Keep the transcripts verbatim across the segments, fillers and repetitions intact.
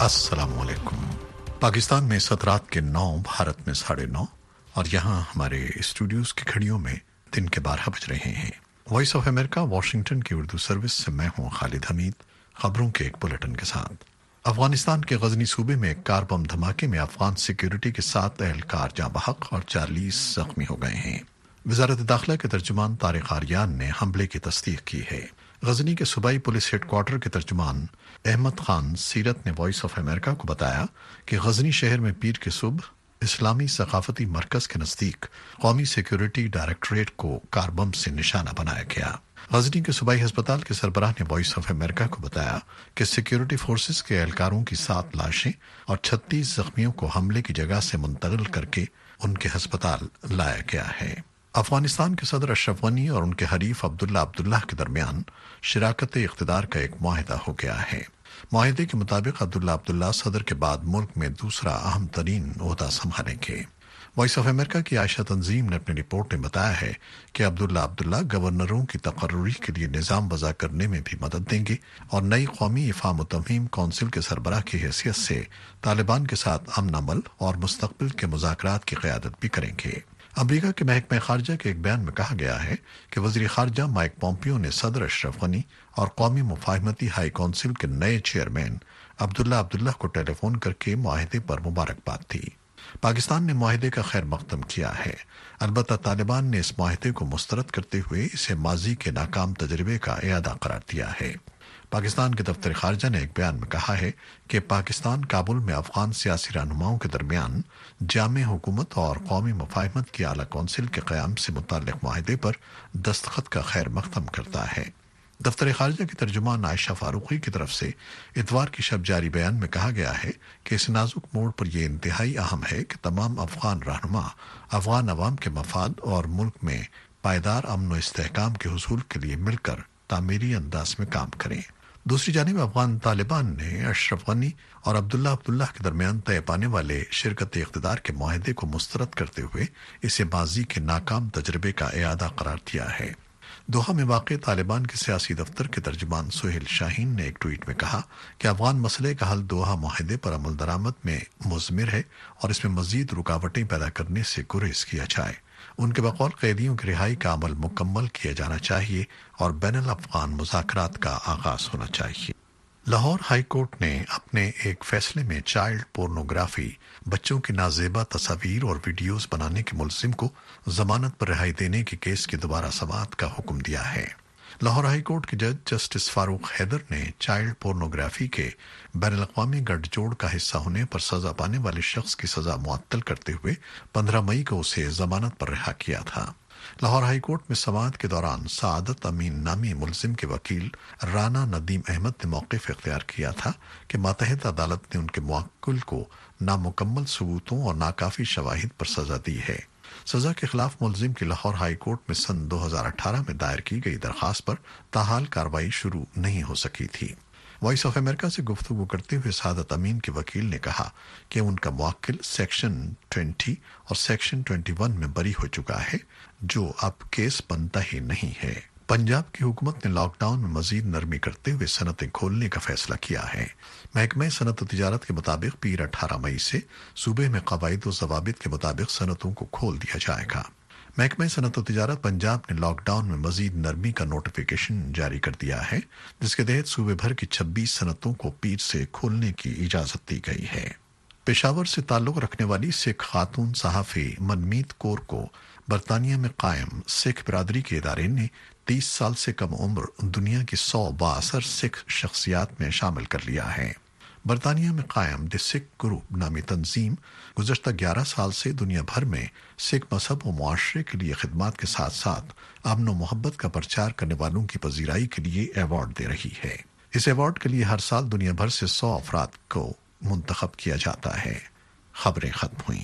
अस्सलाम वालेकुम। पाकिस्तान में इस रात के नौ, भारत में साढ़े नौ और यहाँ हमारे स्टूडियोज की घड़ियों में दिन के बारह बज रहे हैं। वॉइस ऑफ अमेरिका वाशिंगटन की उर्दू सर्विस से मैं हूँ खालिद हमीद, खबरों के एक बुलेटिन के साथ। अफगानिस्तान के गजनी सूबे में एक कार बम धमाके में अफगान सिक्योरिटी के सात एहलकार जाँ बहक और चालीस जख्मी हो गए हैं। वजारत दाखिला के तर्जुमान तारिक आर्यान ने हमले की तस्दीक की है। गजनी के सूबाई पुलिस हेडक्वार्टर के तर्जुमान अहमद खान सीरत ने वॉइस ऑफ अमेरिका को बताया कि गजनी शहर में पीर की सुबह इस्लामी सकाफती मरकज के नज़दीक कौमी सिक्योरिटी डायरेक्टरेट को कार बम से निशाना बनाया गया। गजनी के सूबाई अस्पताल के सरबराह ने वॉइस ऑफ अमेरिका को बताया कि सिक्योरिटी फोर्सेस के एहलकारों की सात लाशें और छत्तीस जख्मियों को हमले की जगह से मुंतकिल करके उनके अस्पताल लाया गया है। अफगानिस्तान के सदर अशरफ गनी और उनके हरीफ अब्दुल्ला अब्दुल्ला के दरमियान शिराकत इख्तिदार का एक मुआहिदा हो गया है। मुआहिदे के मुताबिक अब्दुल्ला अब्दुल्ला सदर के बाद मुल्क में दूसरा अहम तरीन ओहदा संभालेंगे। वॉइस ऑफ अमेरिका की आयशा तंजीम ने अपनी रिपोर्ट में बताया है कि अब्दुल्ला अब्दुल्ला गवर्नरों की तकर्री के लिए निज़ाम वज़ा करने में भी मदद देंगे और नई कौमी इफ़ाम व तफ़हीम कौंसिल के सरबराह की हैसियत से तालिबान के साथ अमन अमल और मुस्तक़बिल के मुज़ाकरात की क़यादत भी करेंगे। अमरीका के महकमा खारजा के एक बयान में कहा गया है कि वज़ीर खारजा माइक पोम्पियो ने सदर अशरफ गनी और कौमी मुफाहमती हाई कौंसिल के नए चेयरमैन अब्दुल्ला अब्दुल्ला को टेलीफोन करके मुआहिदे पर मुबारकबाद दी। पाकिस्तान ने मुआहिदे का खैर मकदम किया है। अलबत्ता तालिबान ने इस मुआहिदे को मुस्तरद करते हुए इसे माजी के नाकाम तजर्बे का इयादा करार दिया है। पाकिस्तान के दफ्तर खारजा ने एक बयान में कहा है कि पाकिस्तान काबुल में अफगान सियासी रहनुमाओं के दरमियान जामे हुकूमत और कौमी मुफाहमत की आला कौंसिल के क़याम से मुताल्लिक़ मुआहिदे पर दस्तखत का खैर मकदम करता है। दफ्तर खारजा की तर्जुमान आयशा फारूकी की तरफ से इतवार की शब जारी बयान में कहा गया है कि इस नाजुक मोड़ पर यह इंतहाई अहम है कि तमाम अफगान रहनुमा अफगान अवाम के मफाद और मुल्क में पायदार अमन व इस्तेहकाम के हुसूल के लिए मिलकर तामीरी अंदाज में काम करें। दूसरी जानिब अफगान तालिबान ने अशरफ गनी और अब्दुल्ला अब्दुल्ला के दरमियान तय पाने वाले शिरकत इख्तिदार के मुआहिदे को मुस्तरद करते हुए इसे माजी के नाकाम तजर्बे का इयादा करार दिया है। दोहा में वाक़ तालिबान के सियासी दफ्तर के तर्जुमान सुहेल शाहीन ने एक ट्वीट में कहा कि अफगान मसले का हल दोहा मुआहिदे पर अमल दरामद में मुज़मिर है और इसमें मज़ीद रुकावटें पैदा करने से गुरेज किया जाए। उनके बकौल कैदियों की रिहाई का अमल मुकम्मल किया जाना चाहिए और बैनुल अफ़गान मुज़ाकरात का आगाज़ होना चाहिए। लाहौर हाई कोर्ट ने अपने एक फैसले में चाइल्ड पोर्नोग्राफी, बच्चों की नाजेबा तस्वीर और वीडियोस बनाने के मुलजिम को जमानत पर रिहाई देने के केस की दोबारा समाअत का हुक्म दिया है। लाहौर हाई कोर्ट के जज जस्टिस फारूक हैदर ने चाइल्ड पोर्नोग्राफी के बैनुल-अक़वामी गठजोड़ का हिस्सा होने पर सजा पाने वाले शख्स की सजा मुअत्तल करते हुए पंद्रह मई को उसे जमानत पर रिहा किया था। लाहौर हाई कोर्ट में समाअत के दौरान सादत अमीन नामी मुलजिम के वकील राना नदीम अहमद ने मौक़िफ़ इख्तियार किया था कि मातहत अदालत ने उनके मुवक्किल को नामुकम्मल सबूतों और नाकाफी शवाहिद पर सजा दी है। सजा के खिलाफ मुलजिम की लाहौर हाई कोर्ट में सन दो हज़ार अठारह में दायर की गई दरखास्त पर ताहाल कार्रवाई शुरू नहीं हो सकी थी। वॉइस ऑफ अमेरिका से गुफ्तगू करते हुए सादत अमीन के वकील ने कहा कि उनका मुवक्किल सेक्शन बीस और सेक्शन इक्कीस में बरी हो चुका है, जो अब केस बनता ही नहीं है। पंजाब की हुकूमत ने लॉकडाउन में मजीद नरमी करते हुए सनतें खोलने का फैसला किया है। महकमा सनत तिजारत के मुताबिक पीर अठारह मई से सूबे में कवायद व ज़वाबित के मुताबिक सनतों को खोल दिया जाएगा। महकमा सनत तिजारत पंजाब ने लॉकडाउन में मजीद नरमी का नोटिफिकेशन जारी कर दिया है, जिसके तहत सूबे भर की छब्बीस सनतों को पीर से खोलने की इजाजत दी गई है। पेशावर से ताल्लुक रखने वाली सिख खातून सहाफ़ी मनमीत कौर को बरतानिया में कायम सिख बिरादरी के इदारे ने तीस साल से कम उम्र दुनिया की सौ बासर सिख शख्सियात में शामिल कर लिया है। बरतानिया में कायम द सिख ग्रुप नामी तंजीम गुज़श्ता ग्यारह साल से दुनिया भर में सिख मजहब व मुआशरे के लिए खिदमात के साथ साथ अमन व मोहब्बत का प्रचार करने वालों की पजीराई के लिए अवार्ड दे रही है। इस अवार्ड के लिए हर साल दुनिया भर से सौ अफराद को मुंतखब किया जाता है। खबरें खत्म हुई।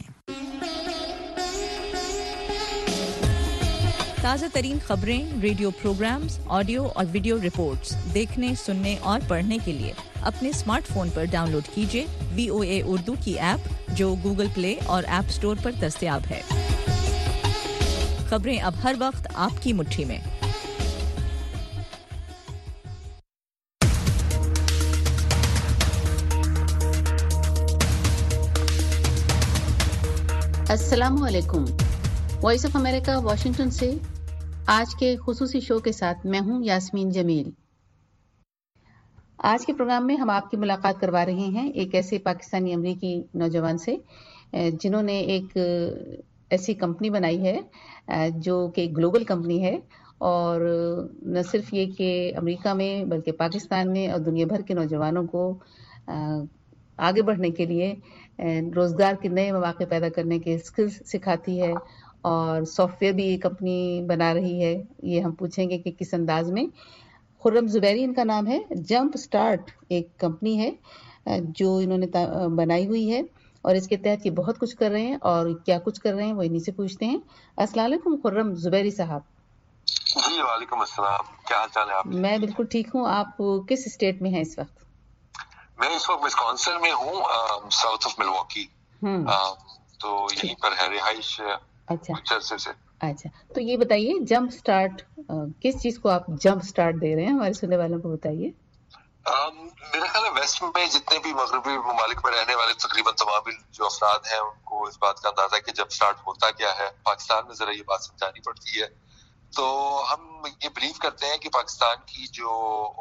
ताज़ा तरीन खबरें, रेडियो प्रोग्राम्स, ऑडियो और वीडियो रिपोर्ट्स देखने, सुनने और पढ़ने के लिए अपने स्मार्टफोन पर डाउनलोड कीजिए वी ओ ए उर्दू की ऐप, जो गूगल प्ले और ऐप स्टोर पर दस्तयाब है। खबरें अब हर वक्त आपकी मुट्ठी में। अस्सलाम वालेकुम। वॉइस ऑफ अमेरिका वाशिंगटन से आज के खुसूसी शो के साथ मैं हूं यास्मीन जमील। आज के प्रोग्राम में हम आपकी मुलाकात करवा रहे हैं एक ऐसे पाकिस्तानी अमरीकी नौजवान से जिन्होंने एक ऐसी कंपनी बनाई है जो कि ग्लोबल कंपनी है, और न सिर्फ ये कि अमेरिका में बल्कि पाकिस्तान में और दुनिया भर के नौजवानों को आगे बढ़ने के लिए रोज़गार के नए मौके पैदा करने के स्किल्स सिखाती है, और सॉफ्टवेयर भी ये कंपनी बना रही है। ये हम पूछेंगे कि किस अंदाज में। खुर्रम ज़ुबैरी इनका नाम है। जंप स्टार्ट एक कंपनी है जो इन्होंने बनाई हुई है, और इसके तहत ये बहुत कुछ कर रहे हैं, और क्या कुछ कर रहे हैं वो इन्हीं से पूछते हैं। अस्सलाम वालेकुम खुर्रम ज़ुबैरी साहब। जी वालेकुम अस्सलाम, क्या हाल चाल है आपके? मैं बिल्कुल ठीक हूँ। आप किस स्टेट में हैं इस वक्त? मैं इस वक्त विस्कॉन्सिन में हूँ, साउथ ऑफ मिलवॉकी। तो यहीं पर है रिहाइश। अच्छा से अच्छा, तो ये बताइए जंप स्टार्ट, किस चीज को आप जंप स्टार्ट दे रहे हैं हमारे सुनने वालों को बताइए। मेरा ख्याल है वेस्ट में जितने भी मगरबी ममालिक में रहने वाले तकरीबन तमाम जो अफराद हैं उनको इस बात का अंदाजा है कि जंप स्टार्ट होता क्या है। पाकिस्तान में जरा ये बात समझानी पड़ती है। तो हम ये बिलीव करते हैं कि पाकिस्तान की जो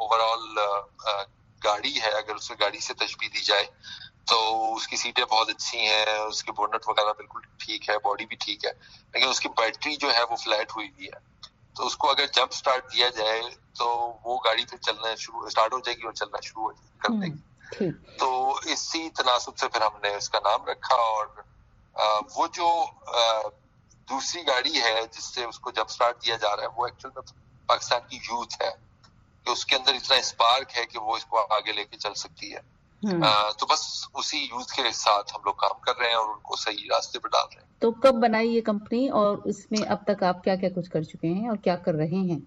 ओवरऑल गाड़ी है, अगर उसे गाड़ी से तशबीह दी जाए तो उसकी सीटें बहुत अच्छी हैं, उसके बोनट वगैरह बिल्कुल ठीक है, बॉडी भी ठीक है, लेकिन उसकी बैटरी जो है वो फ्लैट हुई हुई है। तो उसको अगर जंप स्टार्ट दिया जाए तो वो गाड़ी फिर चलना शुरू स्टार्ट हो जाएगी और चलना शुरू कर देगी। तो इसी तनासब से फिर हमने इसका नाम रखा, और आ, वो जो आ, दूसरी गाड़ी है जिससे उसको जंप स्टार्ट दिया जा रहा है वो एक्चुअल में पाकिस्तान की यूथ है कि उसके अंदर इतना स्पार्क है कि वो इसको आगे लेके चल सकती है। आ, तो बस उसी यूथ के साथ हम लोग काम कर रहे हैं और उनको सही रास्ते पर डाल रहे हैं। तो कब बनाई ये कंपनी, और इसमें अब तक आप क्या क्या कुछ कर चुके हैं और क्या कर रहे हैं?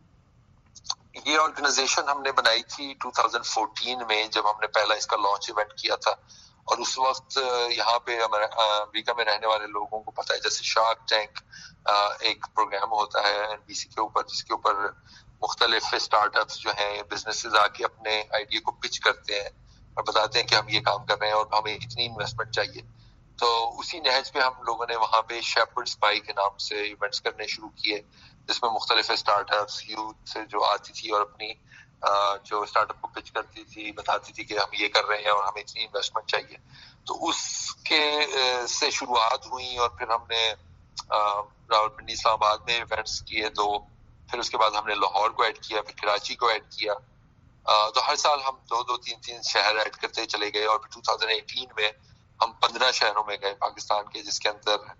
ये ऑर्गेनाइजेशन हमने बनाई थी दो हज़ार चौदह में, जब हमने पहला इसका लॉन्च इवेंट किया था। और उस वक्त यहाँ पे अमेरिका में रहने वाले लोगों को पता है, जैसे शार्क टैंक एक प्रोग्राम होता है एनबीसी के ऊपर, जिसके ऊपर मुख्तलिफ स्टार्टअप्स जो हैं, बिजनेसेस आके अपने आइडिया को पिच करते हैं और बताते हैं कि हम ये काम कर रहे हैं और हमें इतनी इन्वेस्टमेंट चाहिए। तो उसी नहज पे हम लोगों ने वहाँ पे शेपर्ड्स पाई के नाम से इवेंट्स करने शुरू किए, जिसमें मुख्तलिफ स्टार्टअप्स यूथ जो आती थी और अपनी जो स्टार्टअप को पिच करती थी, बताती थी कि हम ये कर रहे हैं और हमें इतनी इन्वेस्टमेंट चाहिए। तो उसके से शुरुआत हुई, और फिर हमने रावलपिंडी इस्लामाबाद में इवेंट्स किए दो, फिर उसके बाद हमने लाहौर को ऐड किया, फिर कराची को ऐड किया। तो हर साल हम दो दो तीन तीन शहर ऐड करते चले गए, और फिर दो हज़ार अठारह में हम पंद्रह शहरों में गए पाकिस्तान के, जिसके अंदर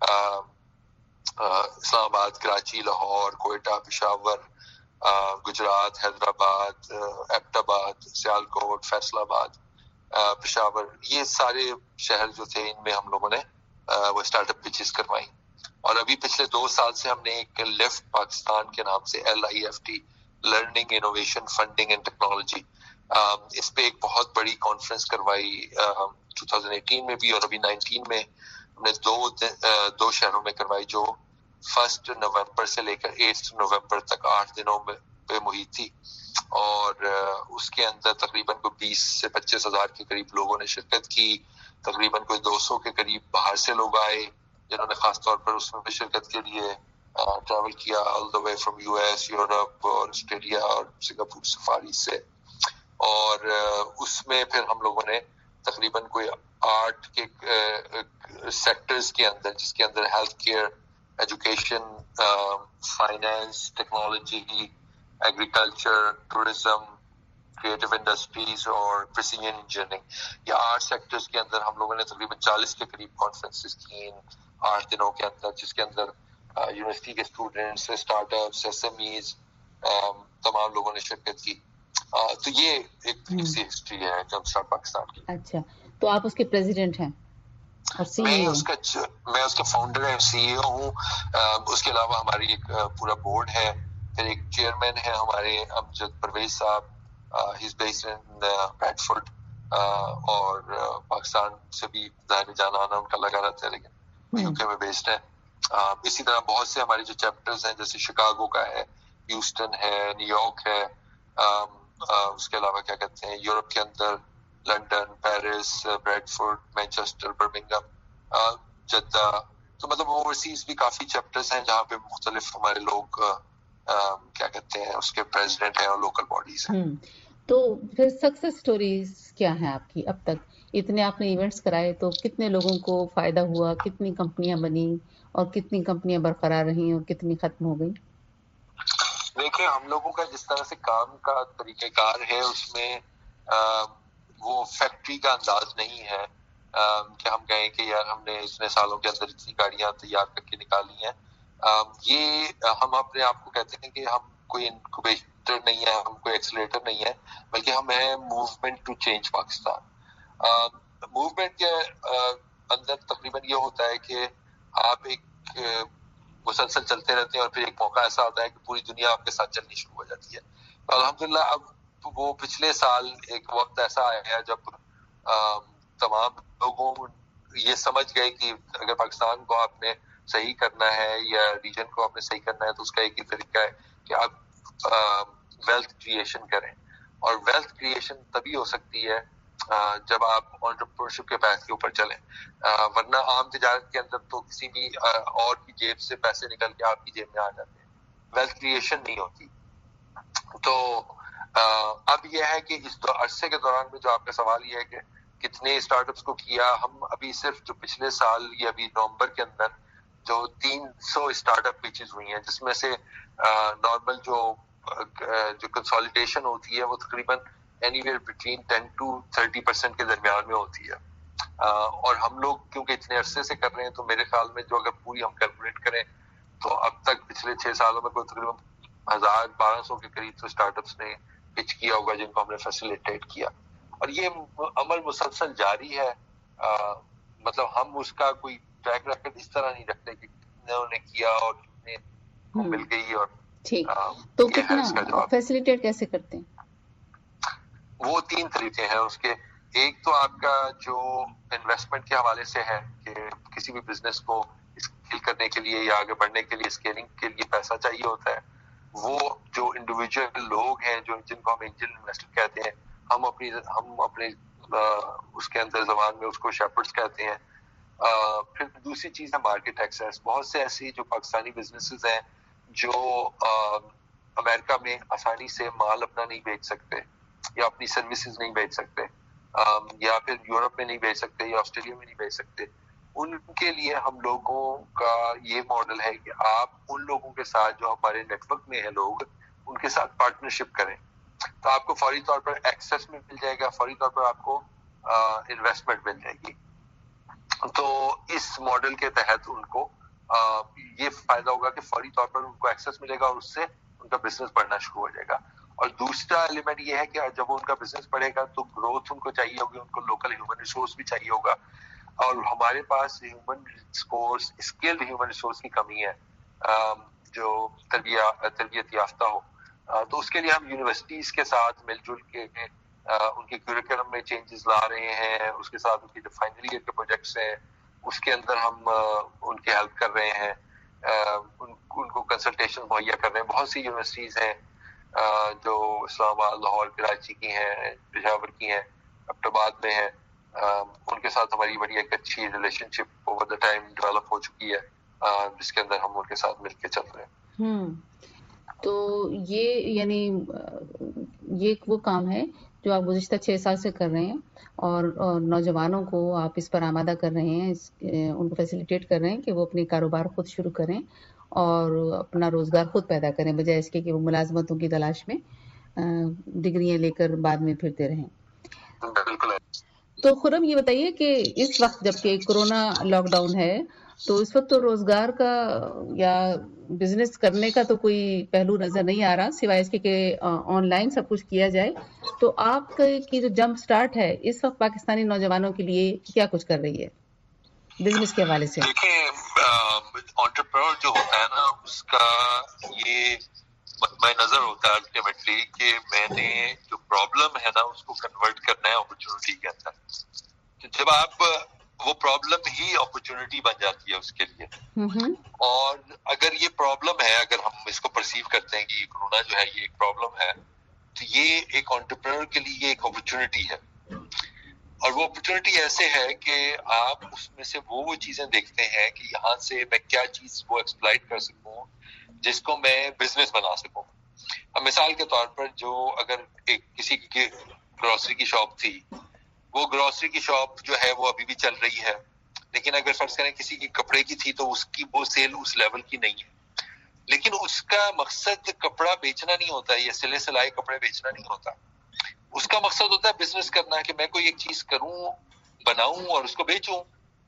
इस्लामाबाद, कराची, लाहौर, कोयटा, पेशावर, गुजरात, हैदराबाद, एबटाबाद, सियालकोट, फैसलाबाद, पेशावर, ये सारे शहर जो थे इनमें हम लोगों ने वो स्टार्टअप पिचेस करवाई। और अभी पिछले दो साल से हमने एक लिफ्ट पाकिस्तान के नाम से, L I F T, learning innovation funding and technology, इस पे एक बहुत बड़ी कॉन्फ्रेंस करवाई दो हज़ार अठारह में भी, और अभी उन्नीस में हमने दो दो शहरों में करवाई, जो फर्स्ट नवंबर से लेकर आठ नवंबर तक आठ दिनों में पे मुहित थी। और उसके अंदर तकरीबन को बीस से पच्चीस हजार के करीब लोगों ने शिरकत की। तकरीबन कोई दो सौ के करीब बाहर से लोग आए, जिन्होंने खास तौर पर उसमें भी शिरकत के लिए ट्रैवल किया all the way from US, Europe और ऑस्ट्रेलिया और सिंगापुर सफारी से। और उसमें फिर हम लोगों ने तकरीबन कोई आठ के सेक्टर्स के अंदर, जिसके अंदर health care, education, finance, technology, agriculture, tourism, creative industries और प्रिसीजन इंजीनियरिंग, ये आठ सेक्टर्स के अंदर हम लोगों ने तकरीबन चालीस के करीब कॉन्फ्रेंसेस की इन आठ दिनों के अंदर, जिसके अंदर यूनिवर्सिटी के स्टूडेंट्स, स्टार्टअप्स, एसएमईज, तमाम लोगों ने शिरकत की। आ, तो ये एक सी हिस्ट्री है जंप स्टार्ट पाकिस्तान की। अच्छा, तो आप उसके प्रेसिडेंट हैं और सीईओ? मैं उसका मैं उसका फाउंडर एंड सीईओ हूँ। उसके अलावा हमारी एक पूरा बोर्ड है, फिर एक चेयरमैन है हमारे अमजद परवेज साहब, he is based in Bradford, और पाकिस्तान से भी जाने जाना आना उनका लगा रहता है, लेकिन यूके में बेस्ड है। इसी तरह बहुत से हमारे जो चैप्टर्स हैं, जैसे शिकागो का है, ह्यूस्टन है, न्यूयॉर्क है, उसके अलावा क्या कहते हैं यूरोप के अंदर London, Paris, Bradford, Manchester, Birmingham, Jeddah, تو مطلب اوورسیز بھی کافی چیپٹرز ہیں جہاں پہ مختلف ہمارے لوگ کیا کہتے ہیں اس کے پریزیڈنٹ ہیں اور لوکل باڈیز ہیں. تو پھر سکسیس سٹوریز کیا ہیں آپ کی اب تک؟ اتنے آپ نے ایونٹس کرائے تو کتنے لوگوں کو فائدہ ہوا، کتنی کمپنیاں بنی اور کتنی کمپنیاں برقرار رہیں اور کتنی ختم ہو گئی؟ دیکھیں ہم لوگوں کا جس طرح سے کام کا طریقہ کار ہے اس میں وہ فیکٹری کا انداز نہیں ہے کہ ہم کہیں کہ یار ہم نے اتنے سالوں کے اندر اتنی گاڑیاں تیار کر کے نکالی ہیں. یہ ہم اپنے آپ کو کہتے ہیں کہ ہم کوئی انکوبیٹر نہیں ہے، ہم کوئی ایکسیلریٹر نہیں ہے، بلکہ ہم ہیں movement to change Pakistan. Movement کے اندر تقریباً یہ ہوتا ہے کہ آپ ایک مسلسل چلتے رہتے ہیں اور پھر ایک موقع ایسا ہوتا ہے کہ پوری دنیا آپ کے ساتھ چلنی شروع ہو جاتی ہے. الحمدللہ اب وہ پچھلے سال ایک وقت ایسا آیا جب تمام لوگوں یہ سمجھ گئے کہ اگر پاکستان کو آپ نے صحیح کرنا ہے یا ریجن کو آپ نے صحیح کرنا ہے تو اس کا ایک ہی طریقہ ہے کہ آپ ویلتھ کریشن کریں. اور ویلتھ کریشن تبھی ہو سکتی ہے جب آپ انٹرپرینورشپ کے پیتھ کے اوپر چلیں، ورنہ عام تجارت کے اندر تو کسی بھی اور کی جیب سے پیسے نکل کے آپ کی جیب میں آ جاتے ہیں، ویلتھ کریشن نہیں ہوتی. تو اب یہ ہے کہ اس عرصے کے دوران میں جو آپ کا سوال یہ ہے کہ کتنے اسٹارٹ اپس کو کیا، ہم ابھی صرف جو پچھلے سال یا ابھی نومبر کے اندر جو تین سو اسٹارٹ اپ پیچز ہوئی ہیں، جس میں سے نارمل جو جو کنسالیڈیشن ہوتی ہے وہ تقریباً anywhere between ten to thirty percent کے درمیان میں ہوتی ہے. اور ہم لوگ کیونکہ اتنے عرصے سے کر رہے ہیں تو میرے خیال میں جو اگر پوری ہم کیلکولیٹ کریں تو اب تک پچھلے چھ سالوں میں کوئی تقریباً ہزار بارہ سو کے قریب تو اسٹارٹ اپس نے پچ کیا ہوگا جن کو ہم نے فیسیلیٹیٹ کیا. اور یہ عمل مسلسل جاری ہے. آ, مطلب ہم اس کا کوئی ٹریک ریکارڈ اس طرح نہیں رکھتے کہ کتنے نے کیا اور کتنے کو مل گئی. اور ٹھیک تو کتنا فیسیلیٹیٹ کیسے کرتے ہیں؟ وہ تین طریقے ہیں اس کے. ایک تو آپ کا جو انویسٹمنٹ کے حوالے سے ہے کہ کسی بھی بزنس کو اسکیل کرنے کے لیے یا آگے بڑھنے کے لیے اسکیلنگ کے لیے پیسہ چاہیے ہوتا ہے. وہ جو انڈیویجول لوگ ہیں جو جن کو ہم اینجل انویسٹر کہتے ہیں، ہم اپنی ہم اپنے اس کے اندر زبان میں اس کو شیپرڈز کہتے ہیں. پھر دوسری چیز ہے مارکیٹ ایکسیس. بہت سے ایسی جو پاکستانی بزنسز ہیں جو امریکہ میں آسانی سے مال اپنا نہیں بیچ سکتے یا اپنی سروسز نہیں بیچ سکتے یا پھر یورپ میں نہیں بیچ سکتے یا آسٹریلیا میں نہیں بیچ سکتے، ان کے لیے ہم لوگوں کا یہ ماڈل ہے کہ آپ ان لوگوں کے ساتھ جو ہمارے نیٹ ورک میں ہیں لوگ، ان کے ساتھ پارٹنرشپ کریں تو آپ کو فوری طور پر ایکسیس میں مل جائے گا، فوری طور پر آپ کو انویسٹمنٹ مل جائے گی. تو اس ماڈل کے تحت ان کو یہ فائدہ ہوگا کہ فوری طور پر ان کو ایکسیس ملے گا اور اس سے ان کا بزنس بڑھنا شروع ہو جائے گا. اور دوسرا ایلیمنٹ یہ ہے کہ جب ان کا بزنس بڑھے گا تو گروتھ ان کو چاہیے ہوگی، ان کو لوکل ہیومن ریسورس بھی چاہیے ہوگا. اور ہمارے پاس human resource, skilled human resource کی کمی ہے جو تربیت یافتہ ہو. تو اس کے لیے ہم یونیورسٹیز کے ساتھ مل جل کے ان کے کیریکولم میں چینجز لا رہے ہیں. اس کے ساتھ ان کی جو فائنل ایئر کے پروجیکٹس ہیں اس کے اندر ہم ان کی ہیلپ کر رہے ہیں، ان کو کنسلٹیشن مہیا کر رہے ہیں. بہت سی یونیورسٹیز ہیں جو اسلام آباد، لاہور، کراچی کی ہیں، پشاور کی ہیں، ایبٹ آباد میں ہیں. ان کے ساتھ ہماری بڑی ایک اچھی relationship over the time develop ہو چکی ہے جس کے اندر ہم ان کے ساتھ مل کے چل رہے ہیں. ہوں تو یہ یعنی یہ وہ کام ہے جو آپ گزشتہ چھ سال سے کر رہے ہیں اور, اور نوجوانوں کو آپ اس پر آمادہ کر رہے ہیں، اس, ان کو فیسیلیٹیٹ کر رہے ہیں کہ وہ اپنے کاروبار خود شروع کریں اور اپنا روزگار خود پیدا کریں بجائے اس کے کہ وہ ملازمتوں کی تلاش میں ڈگریاں لے کر بعد میں پھرتے رہیں. بالکل. تو خرم یہ بتائیے کہ اس وقت جب کہ کورونا لاک ڈاؤن ہے تو اس وقت تو روزگار کا یا بزنس کرنے کا تو کوئی پہلو نظر نہیں آ رہا سوائے اس کے کہ آن لائن سب کچھ کیا جائے. تو آپ کی جو جمپ سٹارٹ ہے اس وقت پاکستانی نوجوانوں کے لیے کیا کچھ کر رہی ہے بزنس کے حوالے سے؟ دیکھیں انٹرپرینور جو ہوتا ہے نا اس کا یہ مطمئن نظر ہوتا ہے الٹیمیٹلی کہ میں نے جو پرابلم ہے نا اس کو کنورٹ کرنا ہے اپرچونٹی کے اندر. تو جب آپ وہ پرابلم ہی اپرچونٹی بن جاتی ہے اس کے لیے. اور اگر یہ پرابلم ہے، اگر ہم اس کو پرسیو کرتے ہیں کہ کورونا جو ہے یہ ایک پرابلم ہے، تو یہ ایک انٹرپرینور کے لیے ایک اپرچونٹی ہے. اور وہ اپرچونٹی ایسے ہے کہ آپ اس میں سے وہ وہ چیزیں دیکھتے ہیں کہ یہاں سے میں کیا چیز وہ ایکسپلائٹ کر سکوں جس کو میں بزنس بنا سکوں. اب مثال کے طور پر جو اگر ایک کسی کی گروسری کی شاپ تھی، وہ گروسری کی شاپ جو ہے وہ ابھی بھی چل رہی ہے، لیکن اگر فرض کریں کسی کی کپڑے کی تھی تو اس کی وہ سیل اس لیول کی نہیں ہے. لیکن اس کا مقصد کپڑا بیچنا نہیں ہوتا ہے، یہ سلے سلائے کپڑے بیچنا نہیں ہوتا. اس کا مقصد ہوتا ہے بزنس کرنا، کہ میں کوئی ایک چیز کروں، بناؤں اور اس کو بیچوں.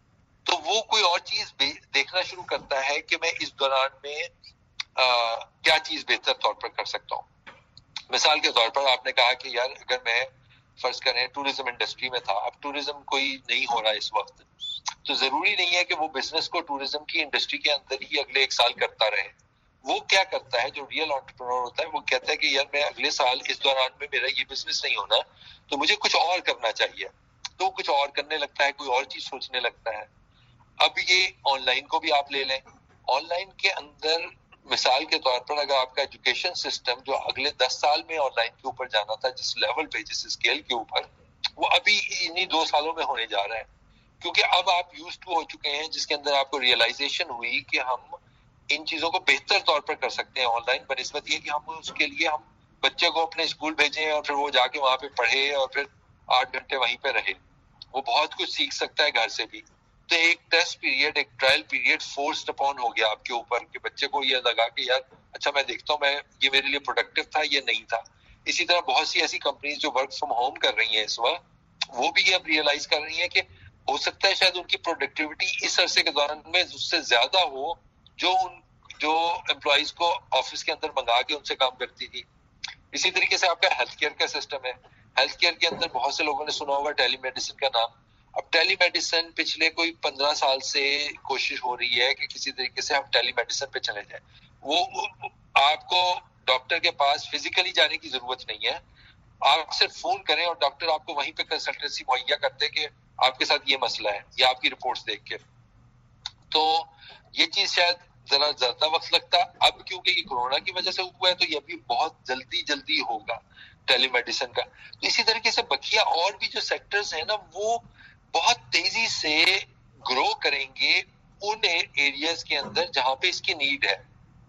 تو وہ کوئی اور چیز دیکھنا شروع کرتا ہے کہ میں اس دوران میں آ, کیا چیز بہتر طور پر کر سکتا ہوں. مثال کے طور پر آپ نے کہا کہ یار اگر میں فرض کریں ٹورزم انڈسٹری میں تھا، اب ٹورزم کوئی نہیں ہو رہا اس وقت، تو ضروری نہیں ہے کہ وہ بزنس کو ٹورزم کی انڈسٹری کے اندر ہی اگلے ایک سال کرتا رہے. وہ کیا کرتا ہے، جو ریئل انٹرپرینور ہوتا ہے وہ کہتا ہے کہ یار میں اگلے سال اس دوران میں میرا یہ بزنس نہیں ہونا تو مجھے کچھ اور کرنا چاہیے. تو وہ کچھ اور کرنے لگتا ہے، کوئی اور چیز سوچنے لگتا ہے. اب یہ آن لائن کو بھی آپ لے لیں، آن لائن کے اندر مثال کے طور پر اگر آپ کا ایجوکیشن سسٹم جو اگلے دس سال میں آن لائن کے اوپر جانا تھا جس لیول پہ، جس اسکیل کے اوپر، وہ ابھی انہی دو سالوں میں ہونے جا رہا ہے. کیونکہ اب آپ یوز ٹو ہو چکے ہیں، جس کے اندر آپ کو ریئلائزیشن ہوئی کہ ہم ان چیزوں کو بہتر طور پر کر سکتے ہیں آن لائن، بنسبت یہ کہ ہم اس کے لیے ہم بچے کو اپنے اسکول بھیجیں اور پھر وہ جا کے وہاں پہ پڑھے اور پھر آٹھ گھنٹے وہیں پہ رہے. وہ بہت کچھ سیکھ سکتا ہے گھر سے بھی. تو ایک ٹیسٹ پیریڈ، ایک ٹرائل پیریڈ فورسڈ اپون ہو گیا آپ کے اوپر کہ بچے کو یہ لگا کہ یار اچھا میں دیکھتا ہوں میں یہ میرے لیے پروڈکٹیو تھا، یہ نہیں تھا. اسی طرح بہت سی ایسی کمپنیز جو ورک فرام ہوم کر رہی ہیں اس وقت، وہ بھی اب ریئلائز کر رہی ہیں کہ ہو سکتا ہے شاید ان کی پروڈکٹیوٹی اس عرصے کے دوران میں اس سے زیادہ ہو جو ان جو امپلائیز کو آفس کے اندر منگا کے ان سے کام کرتی تھی. اسی طریقے سے آپ کا ہیلتھ کیئر کا سسٹم ہے. ہیلتھ کیئر کے اندر بہت سے لوگوں نے سنا ہوگا ٹیلی میڈیسن کا نام. اب ٹیلی میڈیسن پچھلے کوئی پندرہ سال سے کوشش ہو رہی ہے کہ کسی طریقے سے ہم ٹیلی میڈیسن پہ چلے جائیں. وہ آپ کو ڈاکٹر کے پاس فزیکلی جانے کی ضرورت نہیں ہے، آپ صرف فون کریں اور ڈاکٹر آپ کو وہیں پہ کنسلٹنسی مہیا کرتے کہ آپ کے ساتھ یہ مسئلہ ہے یا آپ کی رپورٹس دیکھ کے. تو یہ چیز شاید ذرا زیادہ وقت لگتا، اب کیونکہ یہ کورونا کی وجہ سے ہوا ہے تو یہ بھی بہت جلدی جلدی ہوگا ٹیلی میڈیسن کا. تو اسی طریقے سے بقیہ اور بھی جو سیکٹرز ہیں نا وہ بہت تیزی سے گرو کریں گے ان ایریاز کے اندر جہاں پہ اس کی نیڈ ہے.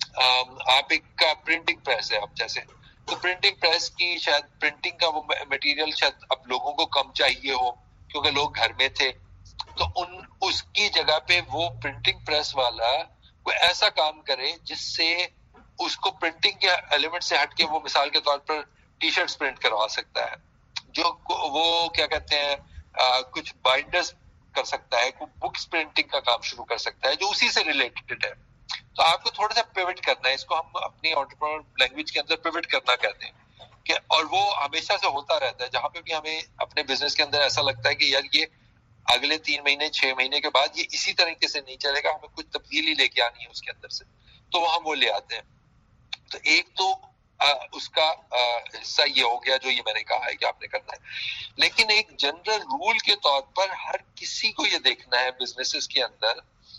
آپ ایک پرنٹنگ پریس ہے آپ جیسے، تو پرنٹنگ پریس کی شاید پرنٹنگ کا وہ مٹیریل شاید اب لوگوں کو کم چاہیے ہو کیونکہ لوگ گھر میں تھے، تو ان اس کی جگہ پہ وہ پرنٹنگ پریس والا کوئی ایسا کام کرے جس سے اس کو پرنٹنگ کے ایلیمنٹ سے ہٹ کے وہ مثال کے طور پر ٹی شرٹس پرنٹ کروا سکتا ہے، جو وہ کیا کہتے ہیں آ, کچھ بائنڈرز کر سکتا ہے، کوئی بکس پرنٹنگ کا کام شروع کر سکتا ہے جو اسی سے ریلیٹڈ ہے. تو آپ کو تھوڑا سا پیوٹ کرنا ہے، اس کو ہم اپنی انٹرپرینور لینگویج کے اندر پیوٹ کرنا کہتے ہیں کہ، اور وہ ہمیشہ سے ہوتا رہتا ہے. جہاں پہ بھی ہمیں اپنے بزنس کے اندر ایسا لگتا ہے کہ یار یہ اگلے تین مہینے چھ مہینے کے بعد یہ اسی طریقے سے نہیں چلے گا، ہمیں کچھ تبدیلی لے کے آنی ہے اس کے اندر سے، تو ہم وہ لے آتے ہیں. تو ایک تو آ, اس کا آ, حصہ یہ ہو گیا جو یہ میں نے کہا ہے کہ آپ نے کرنا ہے. لیکن ایک جنرل رول کے طور پر ہر کسی کو یہ دیکھنا ہے بزنسز کے اندر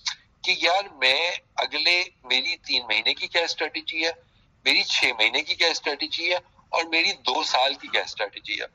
کہ یار میں اگلے میری تین مہینے کی کیا اسٹریٹجی ہے، میری چھ مہینے کی کیا اسٹریٹجی ہے اور میری دو سال کی کیا اسٹریٹجی ہے.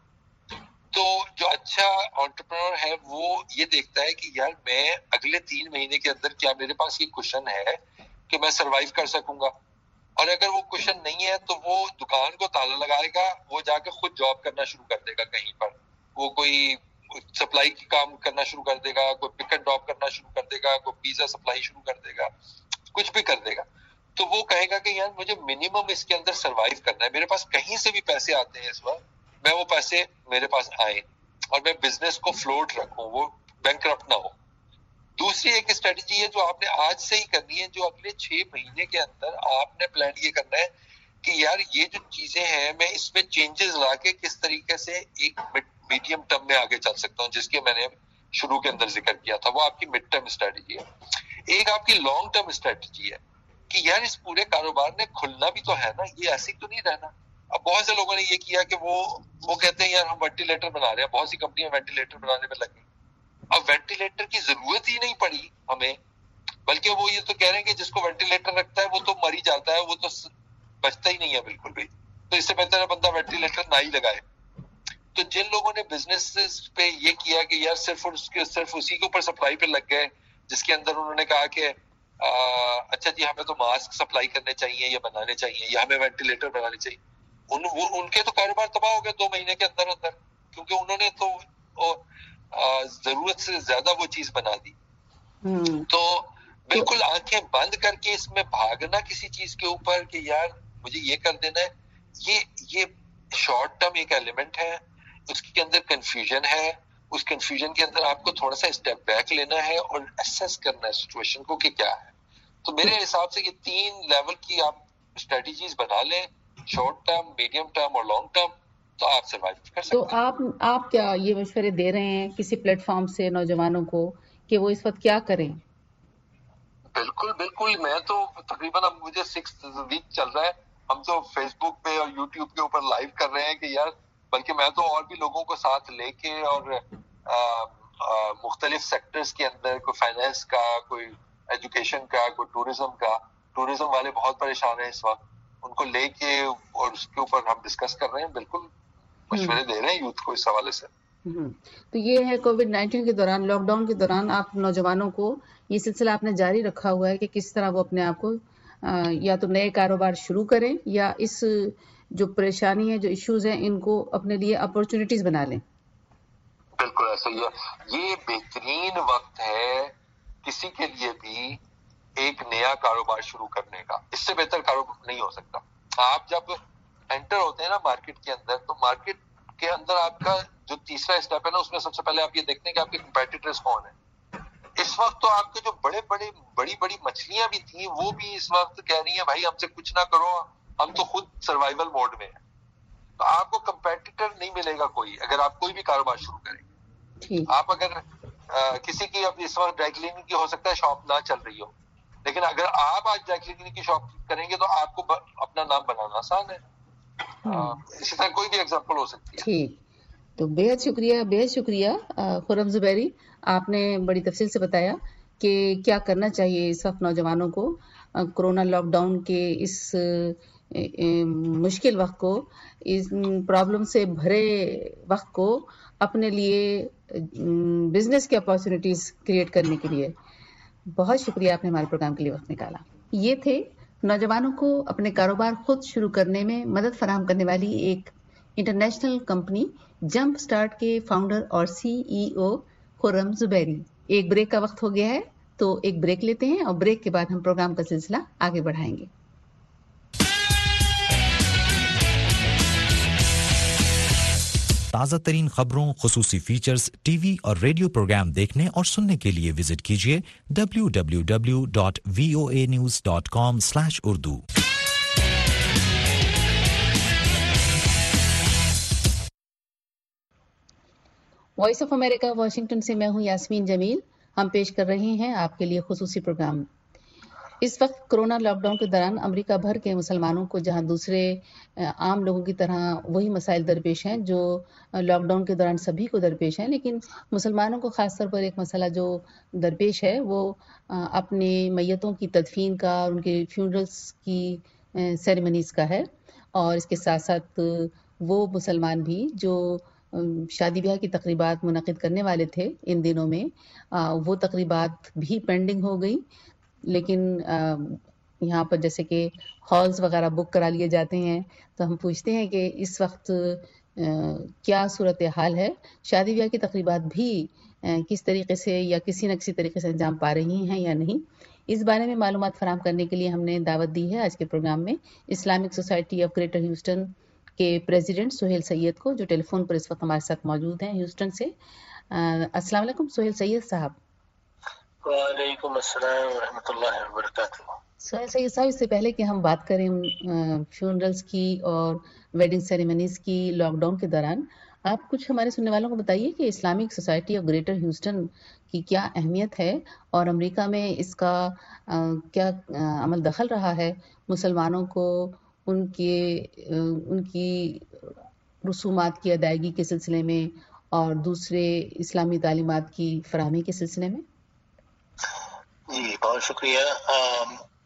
تو جو اچھا انٹرپرینور ہے وہ یہ دیکھتا ہے کہ یار میں اگلے تین مہینے کے اندر کیا میرے پاس یہ کوشن ہے کہ میں سروائیو کر سکوں گا، اور اگر وہ کوشن نہیں ہے تو وہ دکان کو تالا لگائے گا، وہ جا کے خود جاب کرنا شروع کر دے گا کہیں پر، وہ کوئی سپلائی کی کام کرنا شروع کر دے گا، کوئی پک اینڈ ڈراپ کرنا شروع کر دے گا، کوئی پیزا سپلائی شروع کر دے گا، کچھ بھی کر دے گا. تو وہ کہے گا کہ یار مجھے منیمم اس کے اندر سروائیو کرنا ہے، میرے پاس کہیں سے بھی پیسے آتے ہیں اس وقت، میں وہ پیسے میرے پاس آئیں اور میں بزنس کو فلوٹ رکھوں، وہ بینکرپٹ نہ ہو. دوسری ایک اسٹریٹجی ہے جو آپ نے آج سے ہی کرنی ہے، جو اگلے چھ مہینے کے اندر آپ نے پلان یہ کرنا ہے کہ یار یہ جو چیزیں ہیں میں اس میں چینجز لا کے کس طریقے سے ایک میڈیم ٹرم میں آگے چل سکتا ہوں، جس کے میں نے شروع کے اندر ذکر کیا تھا. وہ آپ کی مڈ ٹرم اسٹریٹجی ہے. ایک آپ کی لانگ ٹرم اسٹریٹجی ہے کہ یار اس پورے کاروبار نے کھلنا بھی تو ہے نا، یہ ایسے تو نہیں رہنا. اب بہت سے لوگوں نے یہ کیا کہ وہ وہ کہتے ہیں یار ہم وینٹیلیٹر بنا رہے ہیں، بہت سی کمپنیاں وینٹیلیٹر بنانے میں لگی. اب وینٹیلیٹر کی ضرورت ہی نہیں پڑی ہمیں، بلکہ وہ یہ تو کہہ رہے ہیں کہ جس کو وینٹیلیٹر رکھتا ہے وہ تو مر ہی جاتا ہے، وہ تو بچتا ہی نہیں ہے بالکل بھی، تو اس سے بہتر ہے بندہ وینٹیلیٹر نہ ہی لگائے. تو جن لوگوں نے بزنس پہ یہ کیا کہ یار صرف اس کے صرف اسی کے اوپر سپلائی پہ لگ گئے، جس کے اندر انہوں نے کہا کہ اچھا جی ہمیں تو ماسک سپلائی کرنے چاہیے یا بنانے چاہیے یا ہمیں وینٹیلیٹر بنانے چاہیے، ان ان کے تو کاروبار تباہ ہو گیا دو مہینے کے اندر اندر، کیونکہ انہوں نے تو ضرورت سے زیادہ وہ چیز بنا دی. تو بالکل آنکھیں بند کر کے اس میں بھاگنا کسی چیز کے اوپر کہ یار مجھے یہ کر دینا ہے، یہ یہ شارٹ ٹرم ایک ایلیمنٹ ہے، اس کے اندر کنفیوژن ہے، اس کنفیوژن کے اندر آپ کو تھوڑا سا اسٹیپ بیک لینا ہے اور اسیس کرنا ہے سچویشن کو کہ کیا ہے. تو میرے حساب سے یہ تین لیول کی آپ اسٹریٹجیز بنا لیں، شارٹ ٹرم، میڈیم ٹرم اور لانگ ٹرم، تو آپ سروائیو کر سکتے ہیں. تو آپ آپ کیا یہ مشورے دے رہے ہیں کسی پلیٹ فارم سے نوجوانوں کو کہ وہ اس وقت کیا کریں؟ بالکل بالکل، میں تو تقریباً اب مجھے سکس ویک چل رہا ہے، ہم تو فیس بک پہ اور یوٹیوب کے اوپر لائیو کر رہے ہیں کہ یار، بلکہ میں تو اور بھی لوگوں کو ساتھ لے کے اور آ, آ, مختلف سیکٹرز کے اندر، کوئی فائنینس کا، کوئی ایجوکیشن کا، کوئی ٹورزم کا، ٹورزم والے بہت پریشان ہیں اس وقت، ان کو لے کے اور اس کے اوپر ہم ڈسکس کر رہے ہیں. بالکل مشورے دے رہے ہیں یوتھ کو اس حوالے سے. تو یہ ہے کووڈ نائنٹین کے دوران، لاک ڈاؤن کے دوران آپ نوجوانوں کو یہ سلسلہ آپ نے جاری رکھا ہوا ہے کہ کس طرح وہ اپنے آپ کو یا تو نئے کاروبار شروع کریں یا اس جو پریشانی ہے، جو ایشوز ہیں، ان کو اپنے لیے اپرچونٹیز بنا لیں. بالکل ایسا ہی ہے، یہ بہترین وقت ہے کسی کے لیے بھی ایک نیا کاروبار شروع کرنے کا. اس سے بہتر کاروبار نہیں ہو سکتا. آپ جب انٹر ہوتے ہیں نا مارکیٹ کے اندر، تو مارکیٹ کے اندر آپ کا جو تیسرا اسٹیپ ہے نا، اس میں سب سے پہلے آپ یہ دیکھتے ہیں کہ آپ کے کمپیٹیٹرز کون ہیں. اس وقت تو آپ کے جو بڑے بڑے بڑی بڑی مچھلیاں بھی تھیں، وہ بھی اس وقت کہہ رہی ہیں بھائی ہم سے کچھ نہ کرو، ہم تو خود سروائیول موڈ میں ہیں. تو آپ کو کمپیٹیٹر نہیں ملے گا کوئی اگر آپ کوئی بھی کاروبار شروع کریں. آپ اگر کسی کی اب اس وقت ڈرائی کلیننگ کی ہو سکتا ہے شاپ نہ چل رہی ہو، لیکن اگر آپ آج ڈرائی کلیننگ کی شاپ کریں گے تو آپ کو اپنا نام بنانا آسان ہے. اسی طرح کوئی بھی ایگزامپل ہو سکتی ہے. ٹھیک، تو بے حد شکریہ، بے حد شکریہ خرم زبیری، آپ نے بڑی تفصیل سے بتایا کہ کیا کرنا چاہیے اس وقت نوجوانوں کو کورونا لاک ڈاؤن کے اس مشکل وقت کو، اس پرابلم سے بھرے وقت کو اپنے لیے بزنس کی اپارچونیٹیز کریٹ کرنے کے لیے. بہت شکریہ آپ نے ہمارے پروگرام کے لیے وقت نکالا. یہ تھے نوجوانوں کو اپنے کاروبار خود شروع کرنے میں مدد فراہم کرنے والی ایک انٹرنیشنل کمپنی جمپ سٹارٹ کے فاؤنڈر اور سی ای او خرم زبیری. ایک بریک کا وقت ہو گیا ہے، تو ایک بریک لیتے ہیں اور بریک کے بعد ہم پروگرام کا سلسلہ آگے بڑھائیں گے. تازہ ترین خبروں، خصوصی فیچرز، ٹی وی اور ریڈیو پروگرام دیکھنے اور سننے کے لیے وزٹ کیجیے W W W dot V O A news dot com slash Urdu. Voice of America Washington سے میں ہوں یاسمین جمیل. ہم پیش کر رہے ہیں آپ کے لیے خصوصی پروگرام. اس وقت کرونا لاک ڈاؤن کے دوران امریکہ بھر کے مسلمانوں کو جہاں دوسرے عام لوگوں کی طرح وہی مسائل درپیش ہیں جو لاک ڈاؤن کے دوران سبھی کو درپیش ہیں، لیکن مسلمانوں کو خاص طور پر ایک مسئلہ جو درپیش ہے وہ اپنے میتوں کی تدفین کا، ان کے فیونرلز کی سیریمنیز کا ہے. اور اس کے ساتھ ساتھ وہ مسلمان بھی جو شادی بیاہ کی تقریبات منعقد کرنے والے تھے ان دنوں میں، وہ تقریبات بھی پینڈنگ ہو گئی. لیکن یہاں پر جیسے کہ ہالز وغیرہ بک کرا لیے جاتے ہیں، تو ہم پوچھتے ہیں کہ اس وقت کیا صورتحال ہے، شادی بیاہ کی تقریبات بھی کس طریقے سے یا کسی نہ کسی طریقے سے انجام پا رہی ہیں یا نہیں. اس بارے میں معلومات فراہم کرنے کے لیے ہم نے دعوت دی ہے آج کے پروگرام میں Islamic society of greater Houston کے پریزیڈنٹ سہیل سید کو، جو ٹیلی فون پر اس وقت ہمارے ساتھ موجود ہیں ہیوسٹن سے. السلام علیکم سہیل سید صاحب. وعلیکم السلام ورحمۃ اللہ وبرکاتہ. سہیل سید صاحب، اس سے پہلے کہ ہم بات کریں فیونرلز کی اور ویڈنگ سیریمنیز کی لاک ڈاؤن کے دوران، آپ کچھ ہمارے سننے والوں کو بتائیے کہ Islamic society of greater Houston کی کیا اہمیت ہے اور امریکہ میں اس کا کیا عمل دخل رہا ہے مسلمانوں کو ان کے ان کی رسومات کی ادائیگی کے سلسلے میں اور دوسرے اسلامی تعلیمات کی فراہمی کے سلسلے میں. جی بہت شکریہ.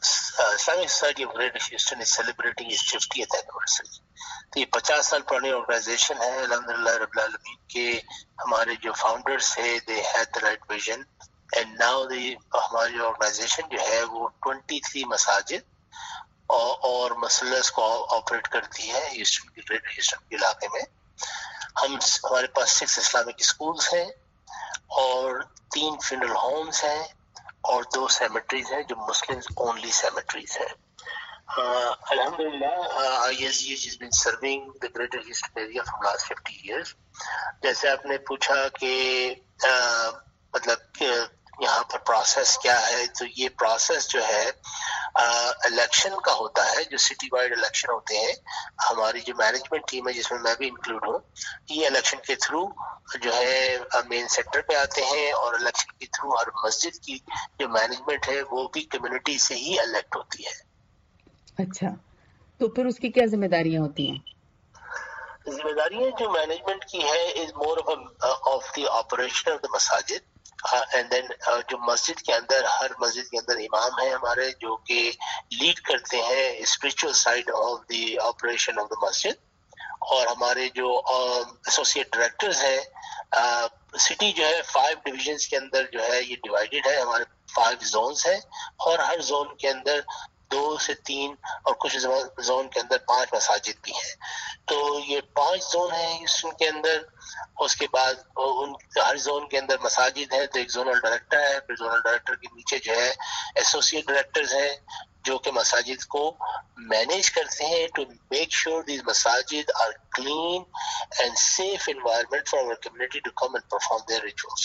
Islamic Society of Greater Houston is celebrating its fiftieth anniversary. تو یہ پچاس سال پرانی آرگنائزیشن ہے. الحمدللہ رب العالمین کے ہمارے جو فاؤنڈرس ہے they had the right vision and now the ہماری آرگنائزیشن جو ہے وہ تیئیس مساجد اور, اور مسلس کو آپریٹ کرتی ہے ہیوسٹن کے گریٹر ہیوسٹن کے علاقے میں. ہم ہمارے پاس سکس اسلامک اسکولس ہیں اور تین فنرل ہومز ہیں اور دو سیمیٹریز ہیں جو مسلم اونلی سیمیٹریز ہیں. Uh, Alhamdulillah, uh, I S G H has been serving the Greater Houston area for last fifty years. جیسے آپ نے پوچھا کہ uh, مطلب یہاں پر پروسیس کیا ہے, تو یہ پروسیس جو ہے الیکشن uh, کا ہوتا ہے, جو سٹی وائڈ الیکشن ہوتے ہیں. ہماری جو مینجمنٹ ٹیم ہے جس میں میں بھی انکلوڈ ہوں, یہ الیکشن کے تھرو جو ہے مین سیکٹر پہ آتے ہیں اور الیکشن کے تھرو ہر مسجد کی جو مینجمنٹ ہے وہ بھی کمیونٹی سے ہی الیکٹ ہوتی ہے. اچھا, تو پھر اس کی کیا ذمہ داریاں ہوتی ہیں؟ ذمہ داریاں جو مینجمنٹ کی ہے is more of the operation of the مساجد. اینڈ دین جو مسجد کے اندر, ہر مسجد کے اندر امام ہیں ہمارے جو کہ لیڈ کرتے ہیں spiritual side of the operation of the مسجد. اور ہمارے جو ایسوسیٹ ڈائریکٹرز ہیں, سٹی جو ہے فائیو ڈویژنس کے اندر جو ہے یہ ڈیوائیڈڈ ہے. ہمارے فائیو زونز ہیں اور ہر زون کے اندر دو سے تین اور کچھ زون کے اندر پانچ مساجد بھی ہیں. تو یہ پانچ زون ہیں ہیوسٹن کے اندر. اس کے بعد ان ہر زون کے اندر مساجد ہے تو ایک زونل ڈائریکٹر ہے, پھر زونل ڈائریکٹر کے نیچے جو ہے ایسوسیٹ ڈائریکٹرز ہیں جو کہ مساجد کو مینیج کرتے ہیں ٹو میک شیور دیز مساجد are clean and safe environment for our community to come and perform their rituals.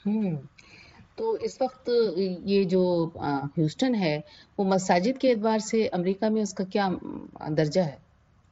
تو اس وقت یہ جو ہیوسٹن ہے وہ مساجد کے اعتبار سے امریکہ میں اس کا کیا درجہ ہے؟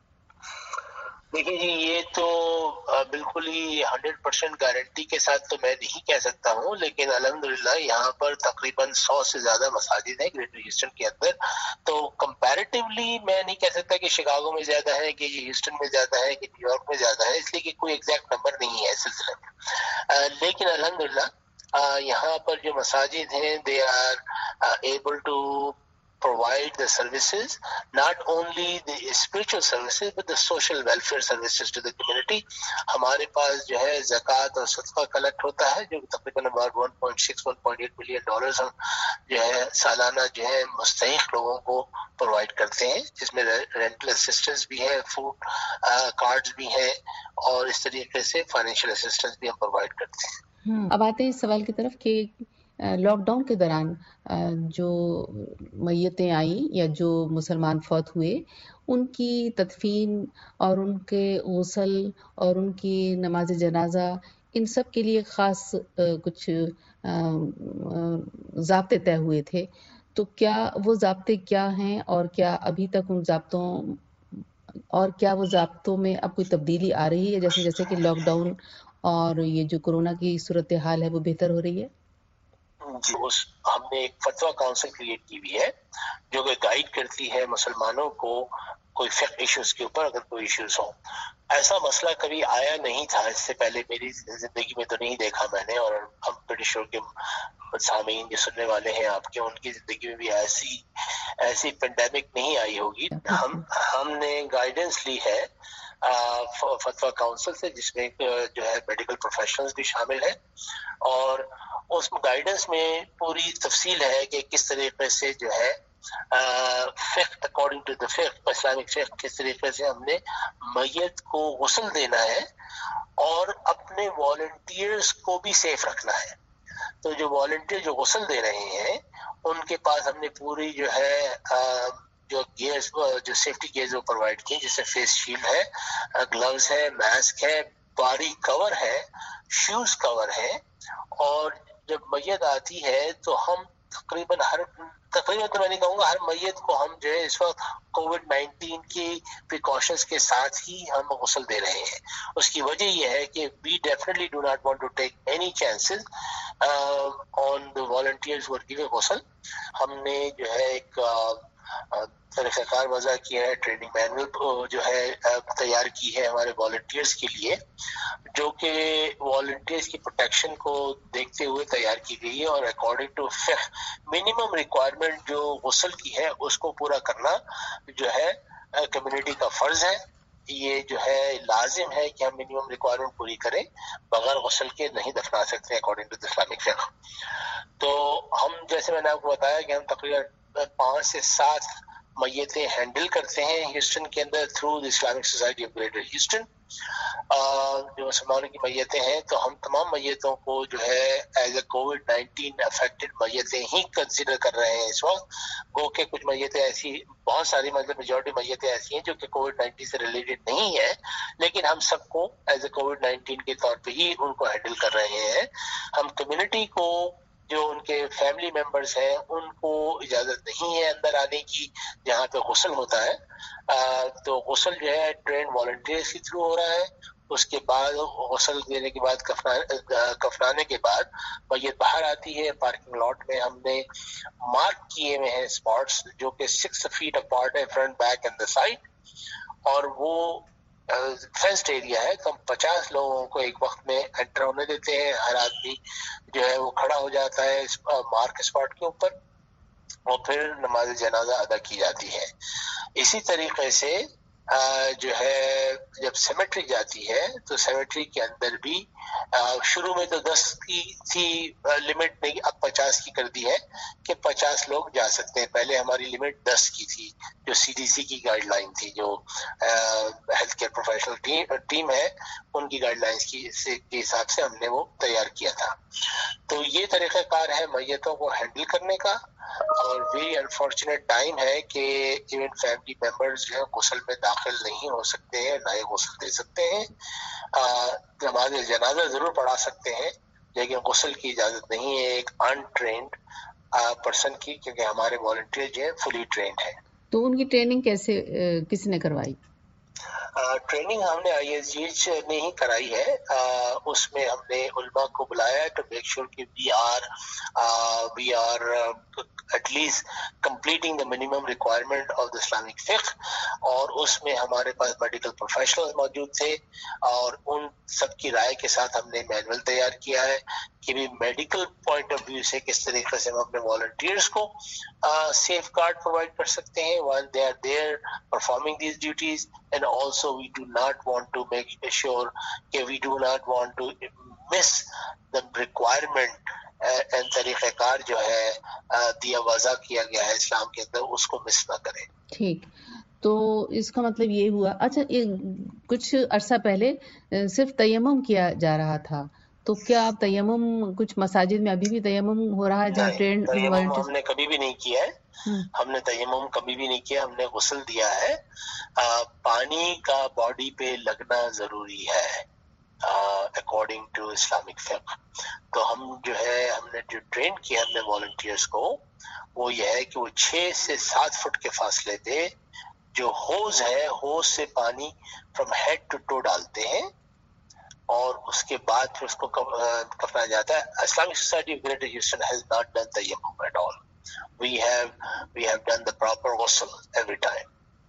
دیکھیے جی, یہ تو بالکل ہی ہنڈریڈ پرسینٹ گارنٹی کے ساتھ تو میں نہیں کہہ سکتا ہوں, لیکن الحمدللہ یہاں پر تقریباً سو سے زیادہ مساجد ہیں گریٹر ہیوسٹن کے اندر. تو کمپیریٹیولی میں نہیں کہہ سکتا کہ شکاگو میں زیادہ ہے, کہ یہ ہیوسٹن میں زیادہ ہے, کہ نیو یارک میں زیادہ ہے, اس لیے کہ کوئی ایگزیکٹ نمبر نہیں ہے اس سلسلے میں. لیکن الحمدللہ یہاں پر جو مساجد ہیں they are able to provide the services, not only the spiritual services but the social welfare services to the community. ہمارے پاس جو ہے زکوٰۃ اور صدقہ کلیکٹ ہوتا ہے جو تقریباً one point six one point eight million dollars ہم جو ہے سالانہ جو ہے مستحق لوگوں کو پرووائڈ کرتے ہیں, جس میں رینٹل اسسٹنس بھی ہے, فوڈ کارڈز بھی ہیں, اور اس طریقے سے فائنینشیل اسسٹنس بھی ہم پرووائڈ کرتے ہیں. اب آتے ہیں اس سوال کی طرف کہ لاک ڈاؤن کے دوران جو میتیں آئیں یا جو مسلمان فوت ہوئے ان کی تدفین اور ان کے غسل اور ان کی نماز جنازہ, ان سب کے لیے خاص کچھ ضابطے طے ہوئے تھے. تو کیا وہ ضابطے کیا ہیں, اور کیا ابھی تک ان ضابطوں اور کیا وہ ضابطوں میں اب کوئی تبدیلی آ رہی ہے, جیسے جیسے کہ لاک ڈاؤن اور یہ جو کورونا کی صورتحال ہے وہ بہتر ہو رہی ہے؟ جی, اس ہم نے ایک فتویٰ کاؤنسل کریٹ کی ہوئی ہے جو کہ گائیڈ کرتی ہے مسلمانوں کو کوئی فقہ ایشوز کے اوپر اگر کوئی ایشوز ہوں. ایسا مسئلہ کبھی آیا نہیں تھا اس سے پہلے, میری زندگی میں تو نہیں دیکھا میں نے, اور ہم پریٹی شیور کے سامعین جو سننے والے ہیں آپ کے, ان کی زندگی میں بھی ایسی ایسی پینڈیمک نہیں آئی ہوگی. ہم ہم نے گائیڈنس لی ہے فتویٰ کاؤنسل سے, جس میں جو ہے میڈیکل پروفیشنلز بھی شامل ہیں, اور اس گائیڈنس میں پوری تفصیل ہے کہ کس طریقے سے جو ہے فقہ اکارڈنگ ٹو دا فقہ, اسلامک فقہ, کس طریقے سے ہم نے میت کو غسل دینا ہے اور اپنے والنٹیئرز کو بھی سیف رکھنا ہے. تو جو والنٹیئر جو غسل دے رہے ہیں ان کے پاس ہم نے پوری جو ہے جو گیئرز جو سیفٹی گیئرز وہ پرووائڈ کیے, جیسے فیس شیلڈ ہے, گلوز ہے, ماسک ہے, باڈی کور ہے, شوز کور ہے. اور جب میت آتی ہے تو ہم تقریباً ہر تقریباً تو میں نہیں کہوں گا ہر میت کو ہم جو ہے اس وقت کووڈ نائنٹین کی پریکاشنز کے ساتھ ہی ہم غسل دے رہے ہیں. اس کی وجہ یہ ہے کہ we definitely do not want to take any chances on the volunteers who are giving غسل. ہم نے جو ہے ایک طریقہ کار وضع کیا ہے، ٹریننگ مینول جو ہے تیار کی ہے ہمارے والنٹیئرس کے لیے، جو کہ والنٹیئرس کی پروٹیکشن کو دیکھتے ہوئے تیار کی گئی ہے، اور اکارڈنگ ٹو منیمم ریکوائرمنٹ جو غسل کی ہے اس کو پورا کرنا جو ہے کمیونٹی کا فرض ہے. یہ جو ہے لازم ہے کہ ہم منیمم ریکوائرمنٹ پوری کریں، بغیر غسل کے نہیں دفنا سکتے اکارڈنگ ٹو دی اسلامک فقہ. تو ہم جیسے میں نے آپ کو بتایا کہ ہم تقریباً پانچ سے سات میتیں ہینڈل کرتے ہیں ہیوسٹن کے اندر through the Islamic society of greater Houston. جو مسلمانوں کی میتیں ہیں تو ہم تمام میتوں کو جو ہے as a COVID nineteen affected میتیں ہی کنسیڈر کر رہے ہیں اس وقت. گو کہ کچھ میتیں ایسی، بہت ساری مطلب میجورٹی میتیں ایسی ہیں جو کہ کووڈ نائنٹین سے ریلیٹڈ نہیں ہے، لیکن ہم سب کو ایز اے کووڈ نائنٹین کے طور پہ ہی ان کو ہینڈل کر رہے ہیں. ہم کمیونٹی کو جو ان کے فیملی ممبرز ہیں ان کو اجازت نہیں ہے اندر آنے کی جہاں پہ غسل ہوتا ہے. تو غسل جو ہے ٹرینڈ والنٹیئرس کے تھرو ہو رہا ہے. اس کے بعد غسل دینے کے بعد کفنانے کے بعد میت باہر آتی ہے. پارکنگ لاٹ میں ہم نے مارک کیے ہوئے ہیں اسپاٹس جو کہ سکس فیٹ اپارٹ ہے، front back and the side, اور وہ فینسڈ ایریا ہے. تو ہم پچاس لوگوں کو ایک وقت میں انٹر ہونے دیتے ہیں. ہر آدمی جو ہے وہ کھڑا ہو جاتا ہے مارک اسپاٹ کے اوپر، اور پھر نماز جنازہ ادا کی جاتی ہے. اسی طریقے سے جو ہے جب سیمیٹری جاتی ہے تو سیمیٹری کے اندر بھی شروع میں تو دس کی تھی لمٹ، نہیں اب پچاس کی کر دی ہے کہ پچاس لوگ جا سکتے ہیں. پہلے ہماری لمٹ دس کی تھی جو سی ڈی سی کی گائیڈ لائن تھی، جو ہیلتھ کیئر پروفیشنل ٹیم ہے ان کی گائیڈ لائنس کی کے حساب سے ہم نے وہ تیار کیا تھا. تو یہ طریقہ کار ہے میتوں کو ہینڈل کرنے کا. اور ویری انفارچونیٹ ٹائم ہے کہ ایون فیملی ممبرز جو ہے غسل میں داخل نہیں ہو سکتے ہیں، نہ ہی غسل دے سکتے ہیں. نماز جنازہ ضرور پڑھا سکتے ہیں لیکن غسل کی اجازت نہیں ہے ایک ان ٹرینڈ پرسن کی، کیونکہ ہمارے والنٹیئر جو ہے فلی ٹرینڈ ہے. تو ان کی ٹریننگ کیسے کس نے کروائی؟ ٹریننگ ہم نے آئی ایس جی ایچ نے ہی کرائی ہے. اس میں ہم نے علماء کو بلایا ٹو میک شیور کہ we are we are at least completing the minimum requirement of the Islamic فقہ، اور اس میں ہمارے پاس میڈیکل پروفیشنل موجود تھے، اور ان سب کی رائے کے ساتھ ہم نے مینول تیار کیا ہے کہ بھی میڈیکل پوائنٹ آف ویو سے کس طریقے سے ہم اپنے والنٹیئرس کو سیف گارڈ پرووائڈ کر سکتے ہیں while they are there performing these duties. And also we do not want to make sure that we do not want to miss the requirement and طریقہ کار جو ہے دیا وضع کیا گیا ہے اسلام کے اندر اس کو مس نہ کریں. ٹھیک، تو اس کا مطلب یہ ہوا. اچھا، کچھ عرصہ پہلے صرف تیمم کیا جا رہا تھا، تو کیا آپ تیمم کچھ مساجد میں ابھی بھی تیمم ہو رہا ہے جہاں ٹرینڈ؟ ہم نے کبھی بھی نہیں کیا ہے، ہم نے تیمم کبھی بھی نہیں کیا. ہم نے غسل دیا ہے. پانی کا باڈی پہ لگنا ضروری ہے اکارڈنگ ٹو اسلامک فقہ. تو ہم جو ہے ہم نے جو ٹرین کیا اپنے والنٹیئرس کو وہ یہ ہے کہ وہ چھ سے سات فٹ کے فاصلے پہ جو ہوز ہے ہوز سے پانی فرام ہیڈ ٹو ٹو ڈالتے ہیں، اور اس کے بعد پھر اس کو کفنا جاتا ہے. Islamic society of greater Houston has not done تیمم at all. We have we have done the proper ghusl every time.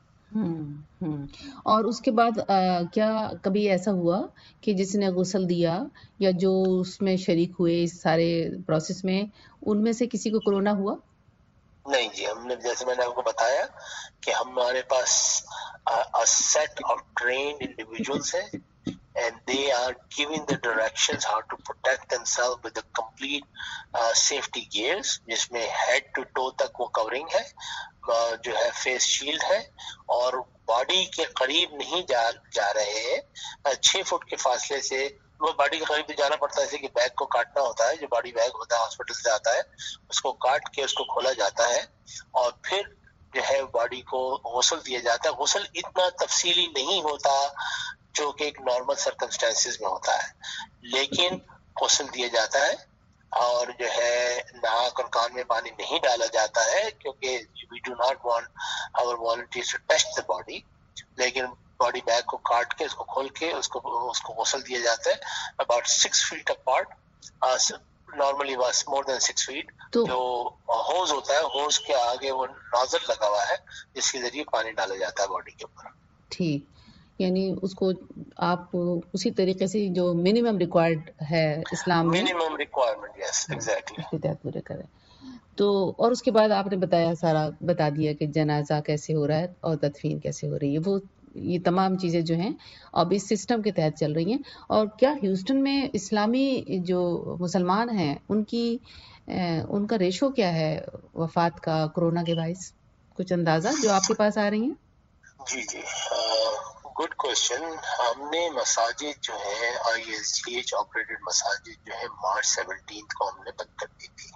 ہم ہم اور اس کے بعد کیا کبھی ایسا ہوا کہ جس نے غسل دیا یا جو اس میں شریک ہوئے اس سارے پروسیس میں ان میں سے کسی کو کورونا ہوا؟ نہیں جی، ہم نے جیسے میں نے آپ کو بتایا کہ ہمارے پاس a set of trained individuals ہے and they are giving the directions how to protect themselves with the complete uh, safety gears جس میں head to toe تک وہ covering ہے، uh, جو ہے face shield ہے، اور باڈی کے قریب نہیں جا جا رہے ہیں. چھ فٹ کے فاصلے سے وہ باڈی کے قریب جانا پڑتا ہے، جیسے کہ بیگ کو کاٹنا ہوتا ہے، جو باڈی بیگ ہوتا ہے ہاسپٹل سے آتا ہے اس کو کاٹ کے اس کو کھولا جاتا ہے اور پھر جو ہے باڈی کو غسل دیا جاتا ہے. غسل اتنا تفصیلی نہیں ہوتا جو کہ ایک نارمل سرکمسٹانسز میں ہوتا ہے، لیکن غسل دیا جاتا ہے اور جو ہے ناک اور کان میں پانی نہیں ڈالا جاتا ہے کیونکہ we do not want our volunteers to touch the body, لیکن باڈی بیگ کو کاٹ کے اس کو کھول کے اس کو اس کو غسل دیا جاتا ہے about six feet apart normally was more than six feet. تو جو ہوز ہوتا ہے ہوز کے آگے وہ نوزل لگا ہوا ہے جس کے ذریعے پانی ڈالا جاتا ہے باڈی کے اوپر. ٹھیک، یعنی اس کو آپ اسی طریقے سے جو منیمم ریکوائرڈ ہے اسلام میں منیمم ریکوائرمنٹ. Yes exactly. اس کے تحت پورے کریں. تو اور اس کے بعد آپ نے بتایا سارا بتا دیا کہ جنازہ کیسے ہو رہا ہے اور تدفین کیسے ہو رہی ہے. وہ یہ تمام چیزیں جو ہیں اب اس سسٹم کے تحت چل رہی ہیں. اور کیا ہیوسٹن میں اسلامی جو مسلمان ہیں ان کی ان کا ریشو کیا ہے وفات کا کرونا کے باعث؟ کچھ اندازہ جو آپ کے پاس آ رہی ہیں؟ جی جی گڈ کوشچن. ہم نے مساجد جو ہے I S G H operated مساجد جو ہے مارچ سیونٹین کو ہم نے بند کر دی تھی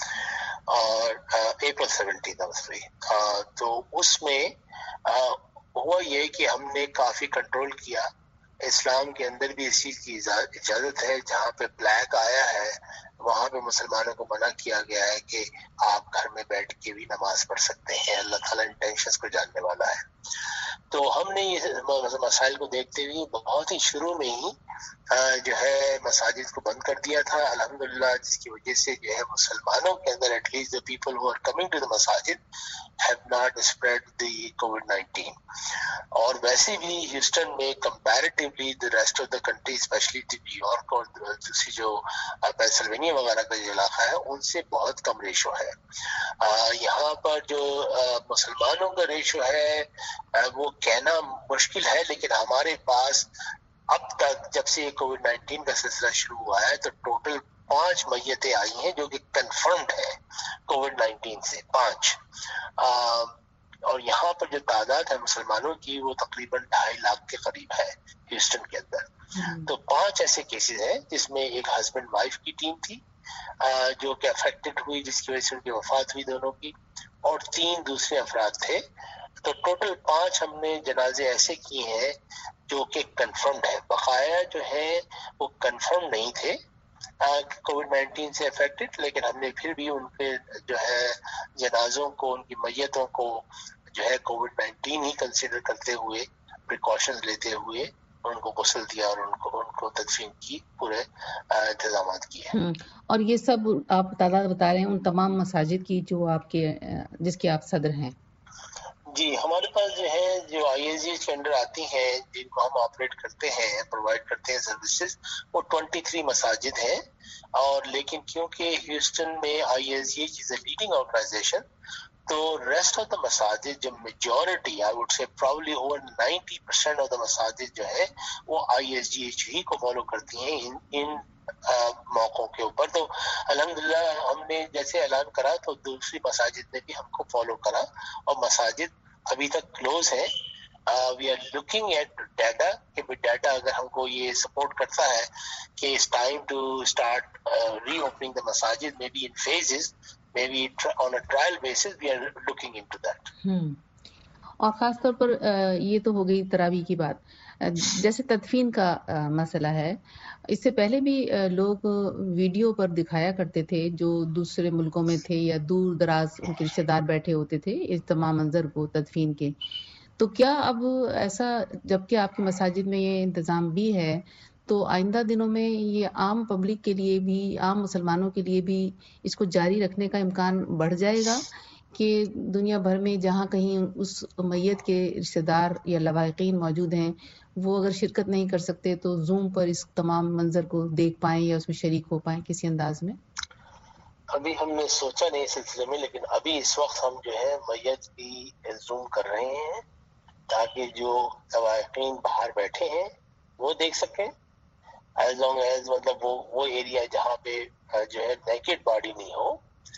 اور اپریل سیونٹین سوری. تو اس میں ہوا یہ کہ ہم نے کافی کنٹرول کیا. اسلام کے اندر بھی اس چیز کی اجازت ہے. جہاں پہ بلیک آیا ہے وہاں پہ مسلمانوں کو منع کیا گیا ہے کہ آپ گھر میں بیٹھ کے بھی نماز پڑھ سکتے ہیں. اللہ تعالیٰ انٹینشنز کو جاننے والا ہے. تو ہم نے یہ مسائل کو دیکھتے ہوئے بہت ہی شروع میں ہی جو ہے مساجد کو بند کر دیا تھا الحمدللہ, جس کی وجہ سے جو ہے مسلمانوں کے اندر at least the people who are coming to the masajid have not spread the COVID nineteen. اور ویسے بھی ہیوسٹن میں comparatively the rest of the country especially New York اور دوسری جو پینسلوینیا وغیرہ کا جو علاقہ ہے ان سے بہت کم ریشو ہے. یہاں پر جو مسلمانوں کا ریشو ہے وہ کہنا مشکل ہے, لیکن ہمارے پاس اب تک جب سے کووڈ نائنٹین کا سلسلہ شروع ہوا ہے تو ٹوٹل پانچ میتیں آئی ہیں جو کہ کنفرمڈ ہے کووڈ نائنٹین سے, پانچ. اور یہاں پر جو تعداد ہے مسلمانوں کی وہ تقریباً ڈھائی لاکھ کے قریب ہے ہیوسٹن کے اندر. تو پانچ ایسے کیسز ہیں جس میں ایک ہسبینڈ وائف کی ٹیم تھی جو کہ افیکٹڈ ہوئی جس کی وجہ سے ان کی وفات ہوئی دونوں کی, اور تین دوسرے افراد تھے. تو ٹوٹل پانچ ہم نے جنازے ایسے کیے ہیں جو کہ کنفرمڈ ہے. بقایا جو ہے وہ کنفرم نہیں تھے کووڈ نائنٹین سے افیکٹڈ, لیکن ہم نے پھر بھی ان کے جو ہے جنازوں کو, ان کی میتوں کو جو ہے کووڈ نائنٹین ہی کنسیڈر کرتے ہوئے پریکاشنز لیتے ہوئے ان کو غسل دیا اور ان کو ان کو تدفین کی پورے انتظامات کیے. اور یہ سب آپ تعداد بتا رہے ہیں ان تمام مساجد کی جو آپ کے جس کے آپ صدر ہیں؟ جی ہمارے پاس جو ہے جو آئی ایس جی کے انڈر آتی ہیں جن کو ہم آپریٹ کرتے ہیں پرووائڈ کرتے ہیں سروسز, وہ تیئیس مساجد ہیں. اور لیکن کیونکہ ہیوسٹن میں I S G is a leading organization تو ریسٹ آف دا مساجد جو میجورٹی آئی وڈ سے proudly over ninety percent of the مساجد جو ہے وہ آئی ایس جی ایچ ہی کو فالو کرتی ہیں ان ان موقعوں کے اوپر. تو الحمدللہ ہم نے جیسے اعلان کرا تو دوسری مساجد نے بھی ہم کو فالو کرا اور مساجد ابھی تک کلوز ہے. We are looking at data کہ ڈیٹا اگر ہم کو یہ سپورٹ کرتا ہے کہ it's time to start reopening the مساجد may be in phases, may be on a trial basis, we are looking into that. اور خاص طور پر یہ تو ہو گئی تراویح کی بات. جیسے تدفین کا مسئلہ ہے, اس سے پہلے بھی لوگ ویڈیو پر دکھایا کرتے تھے جو دوسرے ملکوں میں تھے یا دور دراز ان کے رشتے دار بیٹھے ہوتے تھے اجتماع منظر کو تدفین کے. تو کیا اب ایسا, جبکہ آپ کی مساجد میں یہ انتظام بھی ہے, تو آئندہ دنوں میں یہ عام پبلک کے لیے بھی, عام مسلمانوں کے لیے بھی اس کو جاری رکھنے کا امکان بڑھ جائے گا کہ دنیا بھر میں جہاں کہیں اس میت کے رشتے دار یا لواحقین موجود ہیں وہ اگر شرکت نہیں کر سکتے تو زوم پر اس تمام منظر کو دیکھ پائیں یا اس میں شریک ہو پائیں کسی انداز میں؟ ابھی ہم نے سوچا نہیں اس سلسلے میں, لیکن ابھی اس وقت ہم جو ہے میت کی زوم کر رہے ہیں تاکہ جو لواحقین باہر بیٹھے ہیں وہ دیکھ سکیں, ایز لانگ ایز مطلب وہ وہ ایریا جہاں پہ جو ہے نیکڈ باڈی نہیں ہو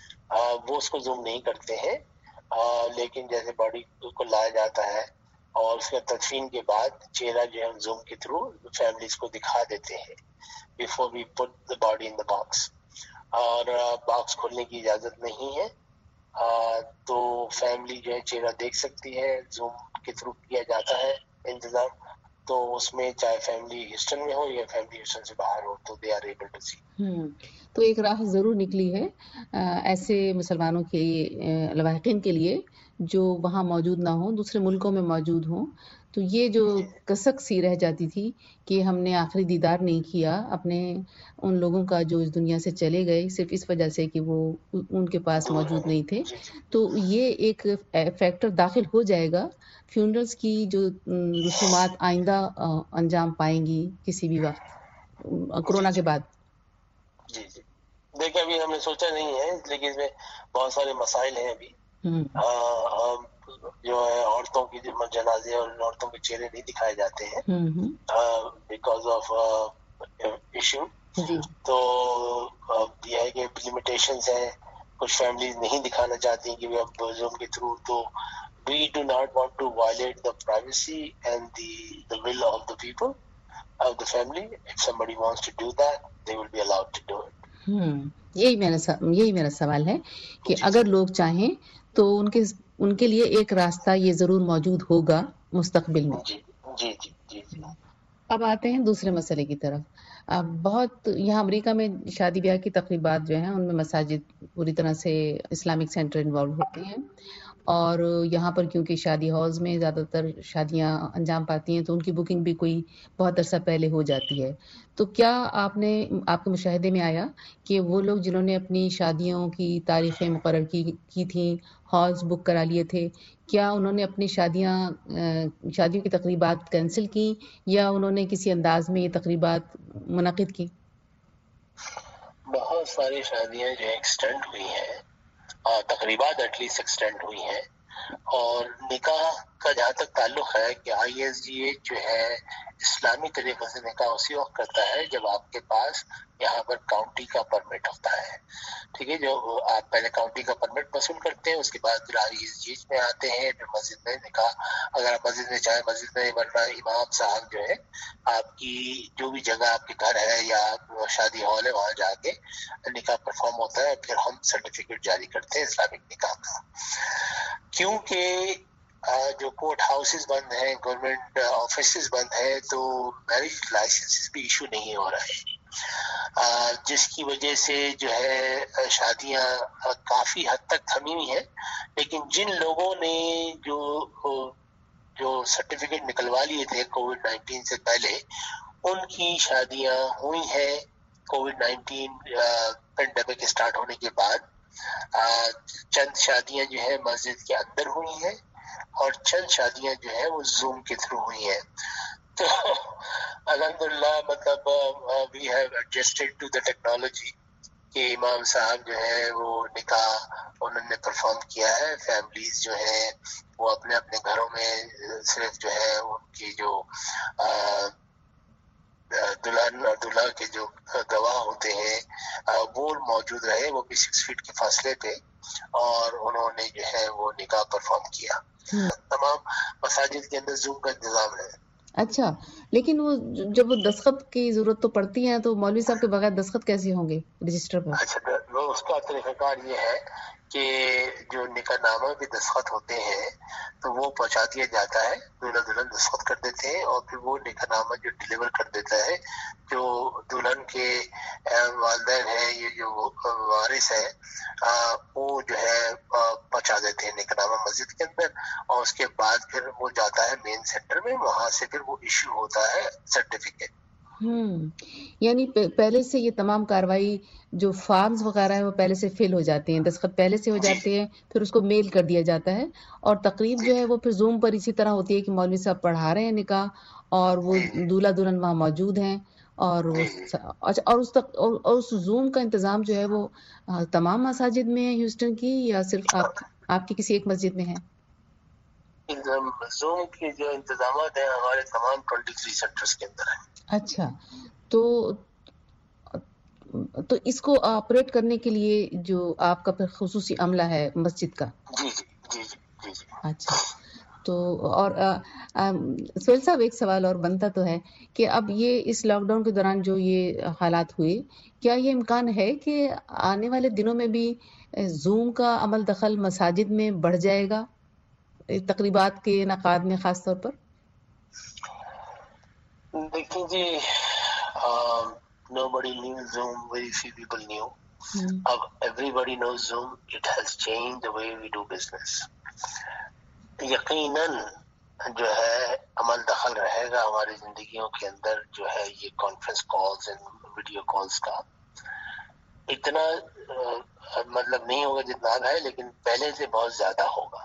وہ اس کو زوم نہیں کرتے ہیں. لیکن جیسے باڈی کو لایا جاتا ہے اور اس کے تدفین کے بعد چہرہ جو ہے ہم زوم کے تھرو فیملیز کو دکھا دیتے ہیں before we put the body in the box. اور باکس کھولنے کی اجازت نہیں ہے تو فیملی جو ہے چہرہ دیکھ سکتی ہے, زوم کے تھرو کیا جاتا ہے انتظام. تو اس میں چاہے فیملی ہیوسٹن میں ہو یا فیملی ہیوسٹن سے باہر ہو تو they are able to see. تو ایک راہ ضرور نکلی ہے ایسے مسلمانوں کے لواحقین کے لیے جو وہاں موجود نہ ہوں, دوسرے ملکوں میں موجود ہوں, تو یہ جو کسک سی رہ جاتی تھی کہ ہم نے آخری دیدار نہیں کیا اپنے ان لوگوں کا جو اس دنیا سے چلے گئے صرف اس وجہ سے کہ وہ ان کے پاس موجود نہیں تھے، تو یہ ایک فیکٹر داخل ہو جائے گا فیونرلز کی جو رسومات آئندہ انجام پائیں گی کسی بھی وقت کورونا کے بعد. جی جی دیکھیں ابھی ہم نے سوچا نہیں ہے لیکن اس میں بہت سارے مسائل ہیں ابھی جو ہے عورتوں کی جنازے اور عورتوں کے چہرے نہیں دکھائے جاتے ہیں بیکاز آف ایشو. تو یہ ہے کہ لمیٹیشنز ہیں، کچھ فیملیز نہیں دکھانا چاہتی کہ اب زوم کے تھرو. تو we do not want to violate the privacy and the the will of the people of the family. If somebody wants to do that, they will be allowed to do it. ہم یہی میرا یہی میرا سوال ہے کہ اگر لوگ چاہیں تو ان کے ان کے لیے ایک راستہ یہ ضرور موجود ہوگا مستقبل میں. جی جی جی جی جی اب آتے ہیں دوسرے مسئلے کی طرف. اب بہت یہاں امریکہ میں شادی بیاہ کی تقریبات جو ہیں ان میں مساجد پوری طرح سے اسلامک سینٹر انوالو ہوتے ہیں، اور یہاں پر کیونکہ شادی ہالز میں زیادہ تر شادیاں انجام پاتی ہیں تو ان کی بکنگ بھی کوئی بہت عرصہ پہلے ہو جاتی ہے. تو کیا آپ نے آپ کے مشاہدے میں آیا کہ وہ لوگ جنہوں نے اپنی شادیوں کی تاریخیں مقرر کی کی تھیں، ہالز بک کرا لیے تھے، کیا انہوں نے اپنی شادیاں شادیوں کی تقریبات کینسل کی یا انہوں نے کسی انداز میں یہ تقریبات منعقد کی؟ بہت ساری شادیاں جو ایکسٹینڈ ہوئی ہیں، تقریبات ایٹ لیسٹ ایکسٹینڈ ہوئی ہیں. اور نکاح کا جہاں تک تعلق ہے کہ آئی ایس جی ایچ جو ہے اسلامی طریقے سے نکاح اسی وقت کرتا ہے جب آپ کے پاس یہاں پر کاؤنٹی کا پرمٹ ہوتا ہے. ٹھیک ہے، جو آپ پہلے کاؤنٹی کا پرمٹ وصول کرتے ہیں، اس کے بعد پھر آئی ایس جی ایچ میں آتے ہیں، پھر مسجد میں نکاح اگر آپ مسجد میں چاہیں مسجد میں، ورنہ امام صاحب جو ہے آپ کی جو بھی جگہ آپ کے گھر ہے یا شادی ہال ہے وہاں جا کے نکاح پرفارم ہوتا ہے. پھر ہم سرٹیفکیٹ جاری کرتے ہیں اسلامک نکاح کا. کیونکہ جو کورٹ ہاؤسز بند ہیں، گورنمنٹ آفیسز بند ہیں، تو میرج لائسنس بھی ایشو نہیں ہو رہا ہے، جس کی وجہ سے جو ہے شادیاں کافی حد تک تھمی ہوئی ہیں. لیکن جن لوگوں نے جو جو سرٹیفکیٹ نکلوا لیے تھے کووڈ نائنٹین سے پہلے، ان کی شادیاں ہوئی ہیں کووڈ نائنٹین پینڈیمک اسٹارٹ ہونے کے بعد. چند شادیاں جو ہے مسجد کے اندر ہوئی ہیں اور چند شادیاں جو ہے وہ زوم کے تھرو ہوئی ہیں. تو الحمدللہ مطلب we have adjusted to the technology کہ امام صاحب جو ہے وہ نکاح انہوں نے پرفارم کیا ہے. فیملیز جو ہیں وہ اپنے اپنے گھروں میں صرف جو ہے ان کی جو دلہن اور دلہا کے جو گواہ ہوتے ہیں وہ موجود رہے، وہ بھی سکس فیٹ کے فاصلے پہ، اور انہوں نے جو ہے وہ نکاح پرفارم کیا. تمام مساجد کے اندر زوم کا انتظام ہے. اچھا، لیکن وہ جب وہ دستخط کی ضرورت تو پڑتی ہے تو مولوی صاحب کے بغیر دستخط کیسے ہوں گے رجسٹر پر؟ اچھا، وہ اس کا طریقہ کار یہ ہے کہ جو نکاح نامہ کے دستخط ہوتے ہیں تو وہ پہنچا دیا جاتا ہے، دولہا دلہن دستخط کر دیتے ہیں، اور پھر وہ نکاح نامہ جو ڈیلیور کر دیتا ہے جو دلہن کے والدین ہیں، یہ جو وارث ہے وہ جو ہے پہنچا دیتے ہیں نکاح نامہ مسجد کے اندر، اور اس کے بعد پھر وہ جاتا ہے مین سینٹر میں، وہاں سے پھر وہ ایشو ہوتا ہے سرٹیفکیٹ. ہم یعنی پہلے سے یہ تمام کاروائی جو فارمز وغیرہ ہے وہ پہلے سے فل ہو جاتے ہیں، دستخط پہلے سے ہو جاتے ہیں، پھر اس کو میل کر دیا جاتا ہے، اور تقریب جو ہے وہ پھر زوم پر اسی طرح ہوتی ہے کہ مولوی صاحب پڑھا رہے ہیں نکاح اور وہ دولہا دلہن وہاں موجود ہیں، اور وہ اچھا، اور اس تک اور اس زوم کا انتظام جو ہے وہ تمام مساجد میں ہے ہیوسٹن کی یا صرف آپ آپ کی کسی ایک مسجد میں ہے؟ زوم کے جو انتظامات ہیں ہمارے تمام تیئیس سینٹرز کے اندر ہیں. اچھا، تو تو اس کو آپریٹ کرنے کے لیے جو آپ کا پھر خصوصی عملہ ہے مسجد کا؟ جی جی جی جی جی. اچھا، تو اور سہیل صاحب ایک سوال اور بنتا تو ہے کہ اب یہ اس لاک ڈاؤن کے دوران جو یہ حالات ہوئے، کیا یہ امکان ہے کہ آنے والے دنوں میں بھی زوم کا عمل دخل مساجد میں بڑھ جائے گا تقریبات کے انعقاد میں خاص طور پر؟ دیکھیں جی، nobody knew Zoom, very few people knew. Hmm. Now everybody knows Zoom. It has changed the way we do business. یقیناً جو ہے عمل دخل رہے گا ہماری زندگیوں کے اندر، جو ہے یہ conference calls and video calls کا اتنا مطلب نہیں ہوگا جتنا اب ہے، لیکن پہلے سے بہت زیادہ ہوگا.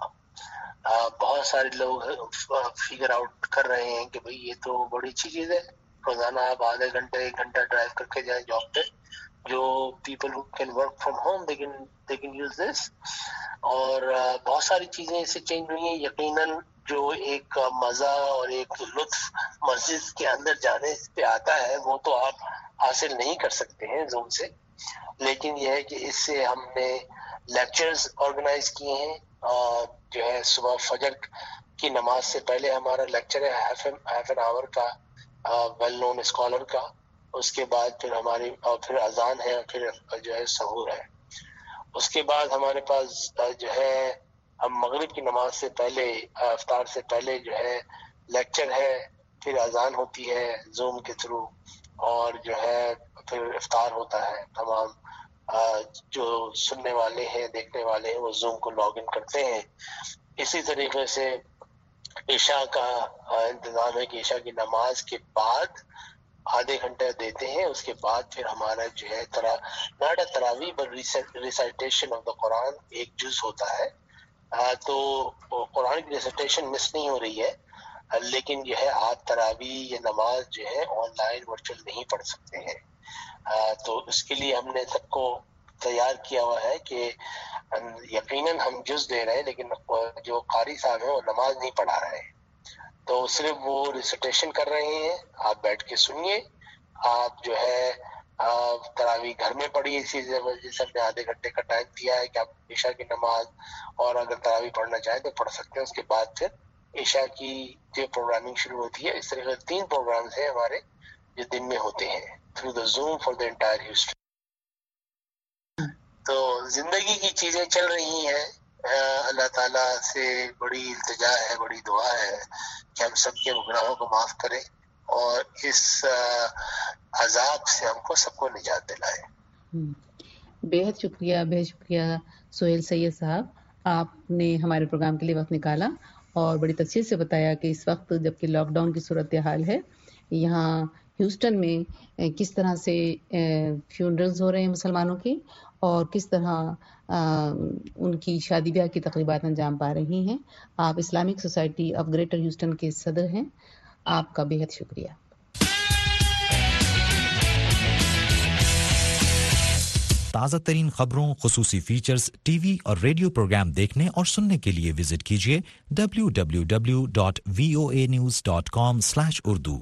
بہت سارے لوگ فگر آؤٹ کر رہے ہیں کہ بھئی یہ تو بڑی اچھی چیز ہے، روزانہ آپ آدھے گھنٹے ایک گھنٹہ ڈرائیو کر کے جائیں جاب پہ. جو people who can work from home they can they can use this. اور بہت ساری چیزیں اس سے چینج ہوئی ہیں. یقیناً جو ایک مزہ اور ایک لطف مسجد کے اندر جانے پہ آتا ہے وہ تو آپ حاصل نہیں کر سکتے ہیں زوم سے، لیکن یہ ہے کہ اس سے ہم نے لیکچرز آرگنائز کیے ہیں. جو ہے صبح فجر کی نماز سے پہلے ہمارا لیکچر ہے ہاف این آور کا ویل نون اسکالر کا. اس کے بعد پھر ہماری اور پھر اذان ہے اور پھر جو ہے سحور ہے. اس کے بعد ہمارے پاس جو ہے ہم مغرب کی نماز سے پہلے افطار سے پہلے جو ہے لیکچر ہے، پھر اذان ہوتی ہے زوم کے تھرو، اور جو ہے پھر افطار ہوتا ہے. تمام جو سننے والے ہیں دیکھنے والے ہیں وہ زوم کو لاگ ان کرتے ہیں. اسی طریقے سے عشاء کا انتظام ہے کہ عشاء کی نماز کے بعد آدھے گھنٹے دیتے ہیں. اس کے بعد پھر ہمارا جو ہے ترا ناٹ اے تراویح but recitation of the Quran ایک جز ہوتا ہے. تو قرآن کی ریسائٹیشن مس نہیں ہو رہی ہے، لیکن یہ ہے آپ تراویح یہ نماز جو ہے آن لائن ورچوئل نہیں پڑھ سکتے ہیں. تو اس کے لیے ہم نے سب کو تیار کیا ہوا ہے کہ یقیناً ہم جز دے رہے ہیں لیکن جو قاری صاحب ہیں وہ نماز نہیں پڑھا رہے ہیں، تو صرف وہ ریسائٹیشن کر رہے ہیں. آپ بیٹھ کے سنیے. آپ جو ہے تراویح گھر میں پڑھیے. اسی وجہ سے ہم نے آدھے گھنٹے کا ٹائم دیا ہے کہ آپ عشاء کی نماز اور اگر تراویح پڑھنا چاہیں تو پڑھ سکتے ہیں. اس کے بعد پھر عشاء کی جو پروگرامنگ شروع ہوتی ہے. اس طرح سے تین پروگرامز ہیں ہمارے جو دن میں ہوتے ہیں through the Zoom for the entire history. تو زندگی کی چیزیں چل رہی ہیں. اللہ تعالیٰ سے بڑی التجا ہے، بڑی دعا ہے کہ ہم سب کے گناہوں کو معاف کرے اور اس عذاب سے ہم کو سب کو نجات دلائے. بےحد شکریہ بےحد شکریہ سہیل سید صاحب، آپ نے ہمارے پروگرام کے لیے وقت نکالا اور بڑی تفصیل سے بتایا کہ اس وقت جبکہ لاک ڈاؤن کی صورتحال ہے یہاں ہیوسٹن میں کس طرح سے فیونرلز ہو رہے ہیں مسلمانوں کی اور کس طرح ان کی شادی بیاہ کی تقریبات انجام پا رہی ہیں. آپ Islamic society of greater Houston کے صدر ہیں. آپ کا بےحد شکریہ. تازہ ترین خبروں، خصوصی فیچرز، ٹی وی اور ریڈیو پروگرام دیکھنے اور سننے کے لیے وزٹ کیجیے W W W dot V O A news dot com slash Urdu.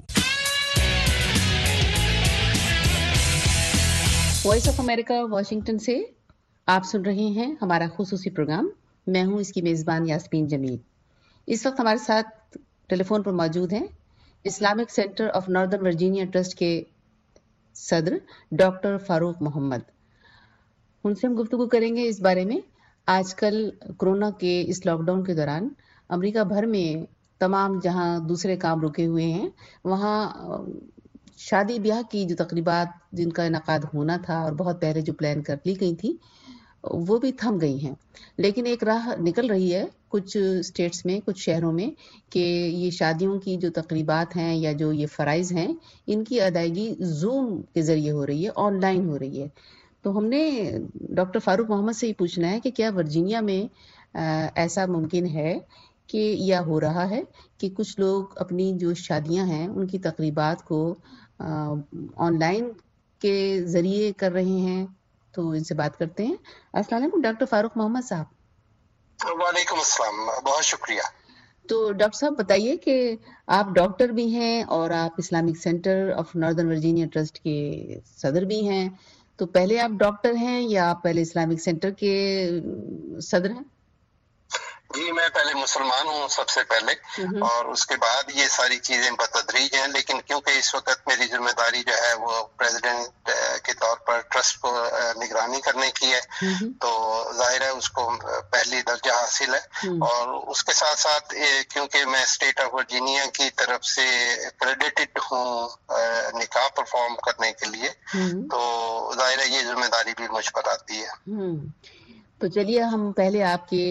Voice of America Washington سے آپ سن رہے ہیں ہمارا خصوصی پروگرام. میں ہوں اس کی میزبان یاسمین جمیل. اس وقت ہمارے ساتھ ٹیلی فون پر موجود ہیں Islamic Center of Northern Virginia Trust کے صدر ڈاکٹر فاروق محمد. ان سے ہم گفتگو کریں گے اس بارے میں آج کل کورونا کے اس لاک ڈاؤن کے دوران امریکہ بھر میں تمام جہاں دوسرے کام رکے ہوئے ہیں وہاں شادی بیاہ کی جو تقریبات جن کا انعقاد ہونا تھا اور بہت پہلے جو پلان کر لی گئی تھی وہ بھی تھم گئی ہیں. لیکن ایک راہ نکل رہی ہے کچھ اسٹیٹس میں، کچھ شہروں میں کہ یہ شادیوں کی جو تقریبات ہیں یا جو یہ فرائض ہیں ان کی ادائیگی زوم کے ذریعے ہو رہی ہے، آن لائن ہو رہی ہے. تو ہم نے ڈاکٹر فاروق محمد سے یہ پوچھنا ہے کہ کیا ورجینیا میں ایسا ممکن ہے کہ یا ہو رہا ہے کہ کچھ لوگ اپنی جو شادیاں ہیں ان کی تقریبات کو آن لائن کے ذریعے کر رہے ہیں. تو ان سے بات کرتے ہیں. السلام علیکم ڈاکٹر فاروق محمد صاحب. وعلیکم السلام، بہت شکریہ. تو ڈاکٹر صاحب بتائیے کہ آپ ڈاکٹر بھی ہیں اور آپ Islamic Center of Northern Virginia Trust کے صدر بھی ہیں. تو پہلے آپ ڈاکٹر ہیں یا آپ پہلے اسلامک سینٹر کے صدر ہیں؟ جی میں پہلے مسلمان ہوں سب سے پہلے، اور اس کے بعد یہ ساری چیزیں بتدریج ہیں. لیکن کیونکہ اس وقت میری ذمہ داری جو ہے وہ پریزیڈنٹ کے طور پر ٹرسٹ کو نگرانی کرنے کی ہے، تو ظاہر ہے اس کو پہلی درجہ حاصل ہے. اور اس کے ساتھ ساتھ کیونکہ میں اسٹیٹ آف ورجینیا کی طرف سے کریڈیٹڈ ہوں نکاح پرفارم کرنے کے لیے، تو ظاہر ہے یہ ذمہ داری بھی مجھ پر آتی ہے. تو چلیے ہم پہلے آپ کے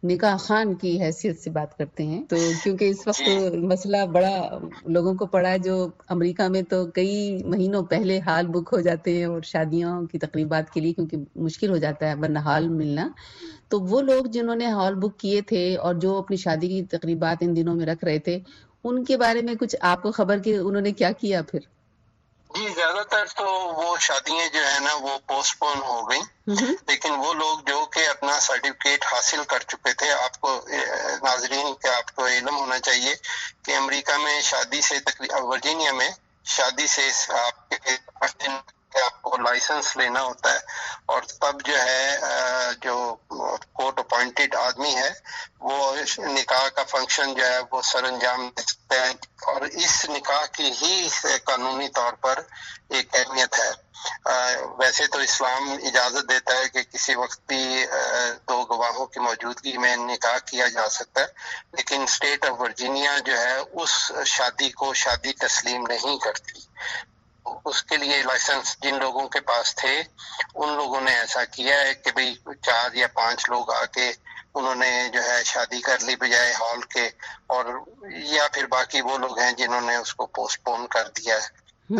نکاح خان کی حیثیت سے بات کرتے ہیں، تو کیونکہ اس وقت مسئلہ بڑا لوگوں کو پڑا ہے، جو امریکہ میں تو کئی مہینوں پہلے ہال بک ہو جاتے ہیں اور شادیوں کی تقریبات کے لیے، کیونکہ مشکل ہو جاتا ہے ورنہ ہال ملنا. تو وہ لوگ جنہوں نے ہال بک کیے تھے اور جو اپنی شادی کی تقریبات ان دنوں میں رکھ رہے تھے، ان کے بارے میں کچھ آپ کو خبر کہ انہوں نے کیا کیا پھر؟ جی زیادہ تر تو وہ شادیاں جو ہے نا وہ پوسٹ پون ہو گئی، لیکن وہ لوگ جو کہ اپنا سرٹیفکیٹ حاصل کر چکے تھے، آپ کو ناظرین کے آپ کو علم ہونا چاہیے کہ امریکہ میں شادی سے تقریباً ورجینیا میں شادی سے آپ کے آپ کو لائسنس لینا ہوتا ہے، اور تب جو ہے جو کورٹ اپوائنٹڈ آدمی ہے وہ نکاح کا فنکشن جو ہے وہ سر انجام دیتا ہے، اور اس نکاح کی ہی قانونی طور پر ایک اہمیت ہے. ویسے تو اسلام اجازت دیتا ہے کہ کسی وقت بھی دو گواہوں کی موجودگی میں نکاح کیا جا سکتا ہے، لیکن اسٹیٹ آف ورجینیا جو ہے اس شادی کو شادی تسلیم نہیں کرتی. اس کے لیے لائسنس جن لوگوں کے پاس تھے ان لوگوں نے ایسا کیا ہے کہ بھئی چار یا پانچ لوگ آ کے انہوں نے جو ہے شادی کر لی بجائے ہال کے، اور یا پھر باقی وہ لوگ ہیں جنہوں نے اس کو پوسٹ پون کر دیا ہے.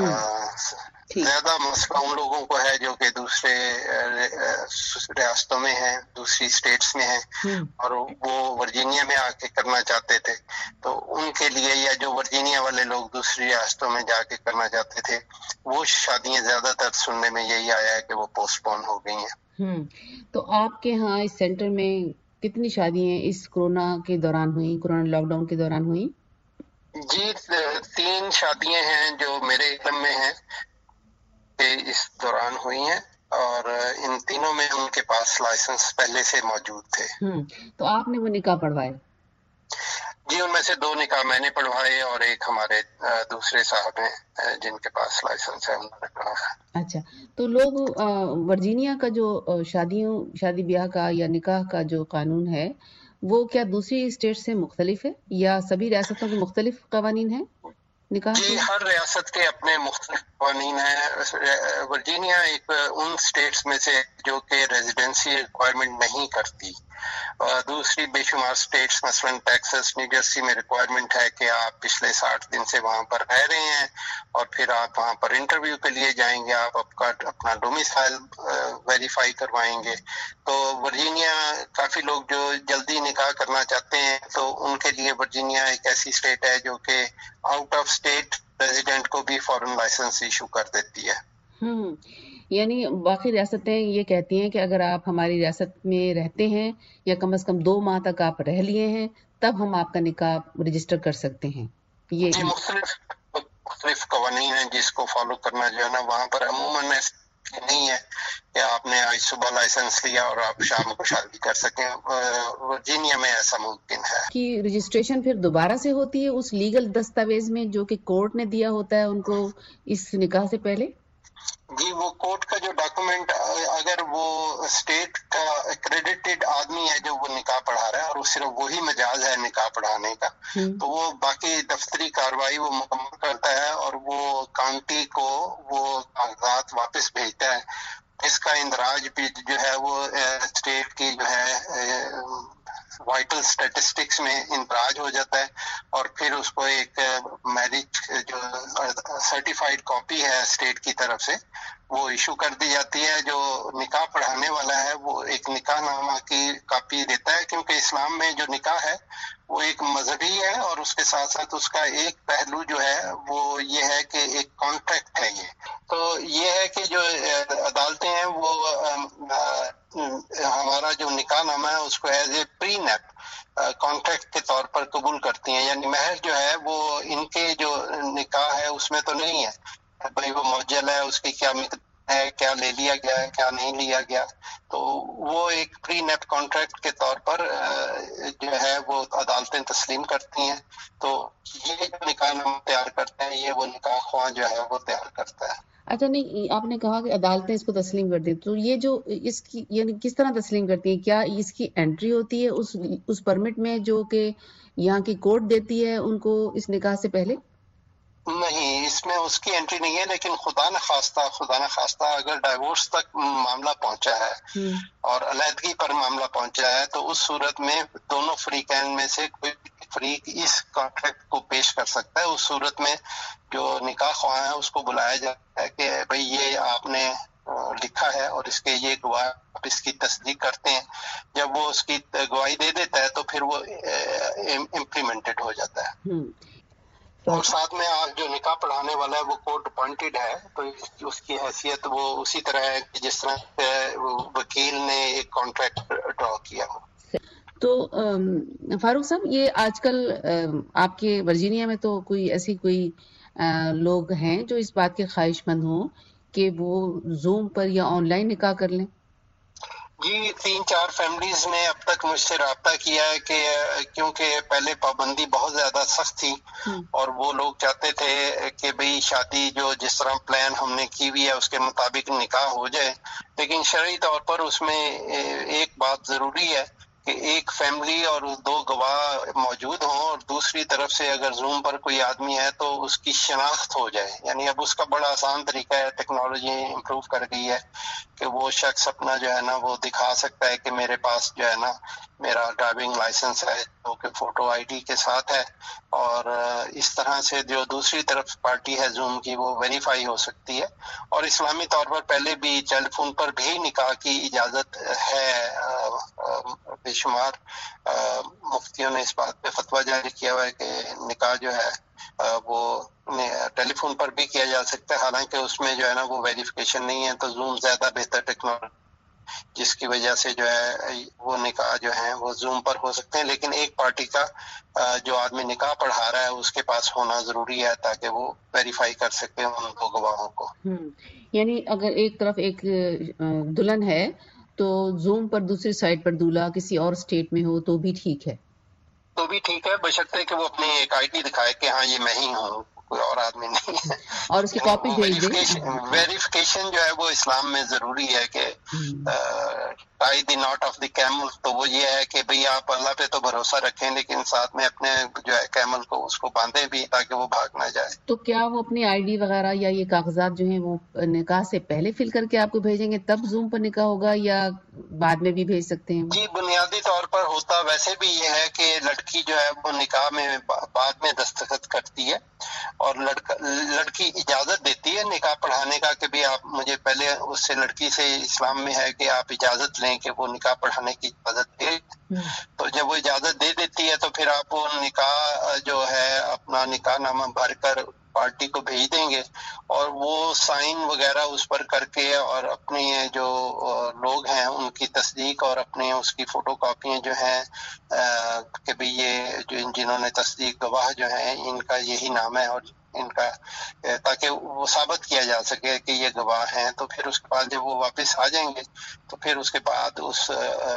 زیادہ مسئلہ ان لوگوں کو ہے جو کہ دوسرے ریاستوں میں ہیں، دوسری اسٹیٹس میں ہیں، اور وہ ورجینیا میں آ کے کرنا چاہتے تھے، تو ان کے لیے، یا جو ورجینیا والے لوگ دوسری ریاستوں میں جا کے کرنا چاہتے تھے، وہ شادیاں زیادہ تر سننے میں یہی آیا ہے کہ وہ پوسٹ پون ہو گئی ہیں. تو آپ کے ہاں اس سینٹر میں کتنی شادیاں اس کورونا کے دوران ہوئی، کورونا لاک ڈاؤن کے دوران ہوئی؟ جی تین شادیاں ہیں جو میرے علم میں ہیں کہ اس دوران ہوئی ہیں، اور ان تینوں میں ان کے پاس لائسنس پہلے سے موجود تھے. تو آپ نے وہ نکاح پڑھوائے؟ جی ان میں سے دو نکاح میں نے پڑھوائے، اور ایک ہمارے دوسرے صاحب ہیں جن کے پاس لائسنس ہے انہوں نے پڑھوایا. اچھا، تو لوگ ورجینیا کا جو شادیوں شادی بیاہ کا یا نکاح کا جو قانون ہے وہ کیا دوسری اسٹیٹ سے مختلف ہے یا سبھی ریاستوں کے مختلف قوانین ہیں نکاح جی کے؟ ہر ریاست کے اپنے مختلف قوانین ہیں. ورجینیا ایک ان اسٹیٹس میں سے جو کہ ریزیڈنسی ریکوائرمنٹ نہیں کرتی. دوسری بے شمار اسٹیٹس مثلا ٹیکسس، نیو جرسی میں ریکوائرمنٹ ہے کہ آپ پچھلے ساٹھ دن سے وہاں پر رہ رہے ہیں، اور پھر آپ وہاں پر انٹرویو کے لیے جائیں گے، آپ اپنا ڈومیسائل ویریفائی کروائیں گے. تو ورجینیا کافی لوگ جو جلدی نکاح کرنا چاہتے ہیں تو ان کے لیے ورجینیا ایک ایسی اسٹیٹ ہے جو کہ آؤٹ آف اسٹیٹ ریزیڈنٹ کو بھی فورن لائسنس ایشو کر دیتی ہے. ہوں یعنی باقی ریاستیں یہ کہتی ہیں کہ اگر آپ ہماری ریاست میں رہتے ہیں یا کم از کم دو ماہ تک آپ رہ لیے ہیں تب ہم آپ کا نکاح رجسٹر کر سکتے ہیں. یہ جی مختلف مختلف قوانین ہیں جس کو فالو کرنا جو ہے نا وہاں پر عموماً نہیں ہے کہ آپ نے آج صبح لائسنس لیا اور آپ شام کو شادی کر سکیں. ورجینیا میں ایسا ممکن ہے کہ رجسٹریشن پھر دوبارہ سے ہوتی ہے اس لیگل دستاویز میں جو کہ کورٹ نے دیا ہوتا ہے ان کو اس نکاح سے پہلے. جی وہ کورٹ کا جو ڈاکومنٹ، اگر وہ اسٹیٹ کا ایکریڈیٹڈ آدمی ہے جو وہ نکاح پڑھا رہا ہے اور صرف وہی مجاز ہے نکاح پڑھانے کا، تو وہ باقی دفتری کارروائی وہ مکمل کرتا ہے اور وہ کاؤنٹی کو وہ کاغذات واپس بھیجتا ہے. اس کا اندراج بھی جو ہے وہ اسٹیٹ کی جو ہے وائٹل اسٹیٹسٹکس میں اندراج ہو جاتا ہے، اور پھر اس کو ایک میرج جو سرٹیفائڈ کاپی ہے اسٹیٹ کی طرف سے وہ ایشو کر دی جاتی ہے. جو نکاح پڑھانے والا ہے وہ ایک نکاح نامہ کی کاپی دیتا ہے، کیونکہ اسلام میں جو نکاح ہے وہ ایک مذہبی ہے، اور اس کے ساتھ ساتھ اس کا ایک پہلو جو ہے وہ یہ ہے کہ ایک کانٹریکٹ ہے. یہ تو یہ ہے کہ جو عدالتیں ہیں وہ ہمارا جو نکاح نامہ ہے اس کو as a prenup contract کے طور پر قبول کرتی ہیں. یعنی مہر جو ہے وہ ان کے جو نکاح ہے اس میں تو نہیں ہے بھائی وہ معجل ہے، اس کی کیا ہے، کیا لے لیا گیا ہے، کیا نہیں لیا گیا. تو وہ ایک پری نیپ کانٹریکٹ کے طور پر جو ہے وہ عدالتیں تسلیم کرتی ہیں. تو یہ جو نکاح نامہ تیار کرتے ہیں یہ وہ نکاح خواہ جو ہے وہ تیار کرتا ہے. اچھا نہیں، آپ نے کہا کہ عدالتیں اس کو تسلیم کر دی، تو یہ جو اس کی یعنی کس طرح تسلیم کرتی ہیں؟ کیا اس کی انٹری ہوتی ہے اس اس پرمٹ میں جو کہ یہاں کی کورٹ دیتی ہے ان کو اس نکاح سے پہلے؟ نہیں، اس میں اس کی انٹری نہیں ہے، لیکن خدا نہ خواستہ خدا نہ خواستہ اگر ڈائیورس تک معاملہ پہنچا ہے اور علیحدگی پر معاملہ پہنچا ہے تو اس صورت میں دونوں فریقین میں سے کوئی فریق اس کانٹریکٹ کو پیش کر سکتا ہے. اس صورت میں جو نکاح خواہ ہے اس کو بلایا جاتا ہے کہ بھئی یہ آپ نے لکھا ہے اور اس کے یہ گواہ آپ اس کی تصدیق کرتے ہیں. جب وہ اس کی گواہی دے دیتا ہے تو پھر وہ امپلیمنٹڈ ہو جاتا ہے. اور ساتھ میں جو نکاح پڑھانے والا ہے وہ کورٹ اپوائنٹڈ ہے، تو اس کی حیثیت وہ اسی طرح ہے کہ جس طرح وکیل نے ایک کانٹریکٹ ڈرا کیا ہو. تو فاروق صاحب، یہ آج کل آپ کے ورجینیا میں تو کوئی ایسی کوئی لوگ ہیں جو اس بات کے خواہش مند ہوں کہ وہ زوم پر یا آن لائن نکاح کر لیں؟ جی، تین چار فیملیز نے اب تک مجھ سے رابطہ کیا ہے کہ کیونکہ پہلے پابندی بہت زیادہ سخت تھی اور وہ لوگ چاہتے تھے کہ بھئی شادی جو جس طرح پلان ہم نے کی ہوئی ہے اس کے مطابق نکاح ہو جائے، لیکن شرعی طور پر اس میں ایک بات ضروری ہے کہ ایک فیملی اور دو گواہ موجود ہوں، اور دوسری طرف سے اگر زوم پر کوئی آدمی ہے تو اس کی شناخت ہو جائے. یعنی اب اس کا بڑا آسان طریقہ ہے، ٹیکنالوجی امپروو کر گئی ہے کہ وہ شخص اپنا جو ہے نا وہ دکھا سکتا ہے کہ میرے پاس جو ہے نا میرا ڈرائیونگ لائسنس ہے جو کہ فوٹو آئی ڈی کے ساتھ ہے، اور اس طرح سے جو دوسری طرف پارٹی ہے زوم کی وہ ویریفائی ہو سکتی ہے. اور اسلامی طور پر پہلے بھی ٹیلی فون پر بھی نکاح کی اجازت ہے. بے شمار مفتیوں نے اس بات پہ فتویٰ جاری کیا ہوا ہے کہ نکاح جو ہے وہ ٹیلی فون پر بھی کیا جا سکتا ہے، حالانکہ اس میں جو ہے نا وہ ویریفیکیشن نہیں ہے. تو زوم زیادہ بہتر ٹیکنالوجی جس کی وجہ سے جو ہے وہ نکاح جو ہیں وہ زوم پر ہو سکتے ہیں، لیکن ایک پارٹی کا جو آدمی نکاح پڑھا رہا ہے اس کے پاس ہونا ضروری ہے تاکہ وہ ویریفائی کر سکے ان دو گواہوں کو. یعنی اگر ایک طرف ایک دلہن ہے تو زوم پر دوسری سائڈ پر دولہا کسی اور اسٹیٹ میں ہو تو بھی ٹھیک ہے؟ تو بھی ٹھیک ہے، بشرطے کہ وہ اپنی ایک آئی ڈی دکھائے کہ ہاں یہ میں ہی ہوں، کوئی اور آدمی نہیں ہے، اور اس کی کاپی بھیج دیں. ویریفیکیشن جو ہے وہ اسلام میں ضروری ہے کہ tie the knot of the camel. تو وہ یہ ہے کہ بھئی آپ اللہ پہ تو بھروسہ رکھیں لیکن ساتھ میں اپنے جو ہے کیمل کو اس کو باندھیں بھی تاکہ وہ بھاگ نہ جائے. تو کیا وہ اپنی آئی ڈی وغیرہ یا یہ کاغذات جو ہیں وہ نکاح سے پہلے فل کر کے آپ کو بھیجیں گے تب زوم پر نکاح ہوگا یا بعد میں بھی بھیج سکتے ہیں؟ جی، بنیادی طور پر ہوتا ویسے بھی یہ ہے کہ لڑکی جو ہے وہ نکاح میں بعد میں دستخط کرتی ہے اور لڑکا لڑکی اجازت دیتی ہے نکاح پڑھانے کا کہ بھی آپ مجھے پہلے اس سے لڑکی سے اسلام میں ہے کہ آپ اجازت لیں کہ وہ نکاح پڑھانے کی اجازت دے. تو جب وہ اجازت دے دیتی ہے تو پھر آپ وہ نکاح جو ہے اپنا نکاح نامہ بھر کر پارٹی کو بھیج دیں گے اور وہ سائن وغیرہ اس پر کر کے اور اپنی جو لوگ ہیں ان کی تصدیق اور اپنے اس کی فوٹو کاپیاں جو ہیں کہ بھئی یہ جو جنہوں نے تصدیق گواہ جو ہیں ان کا یہی نام ہے اور ان کا، تاکہ وہ ثابت کیا جا سکے کہ یہ گواہ ہیں. تو پھر اس کے بعد جب وہ واپس آ جائیں گے تو پھر اس کے بعد اس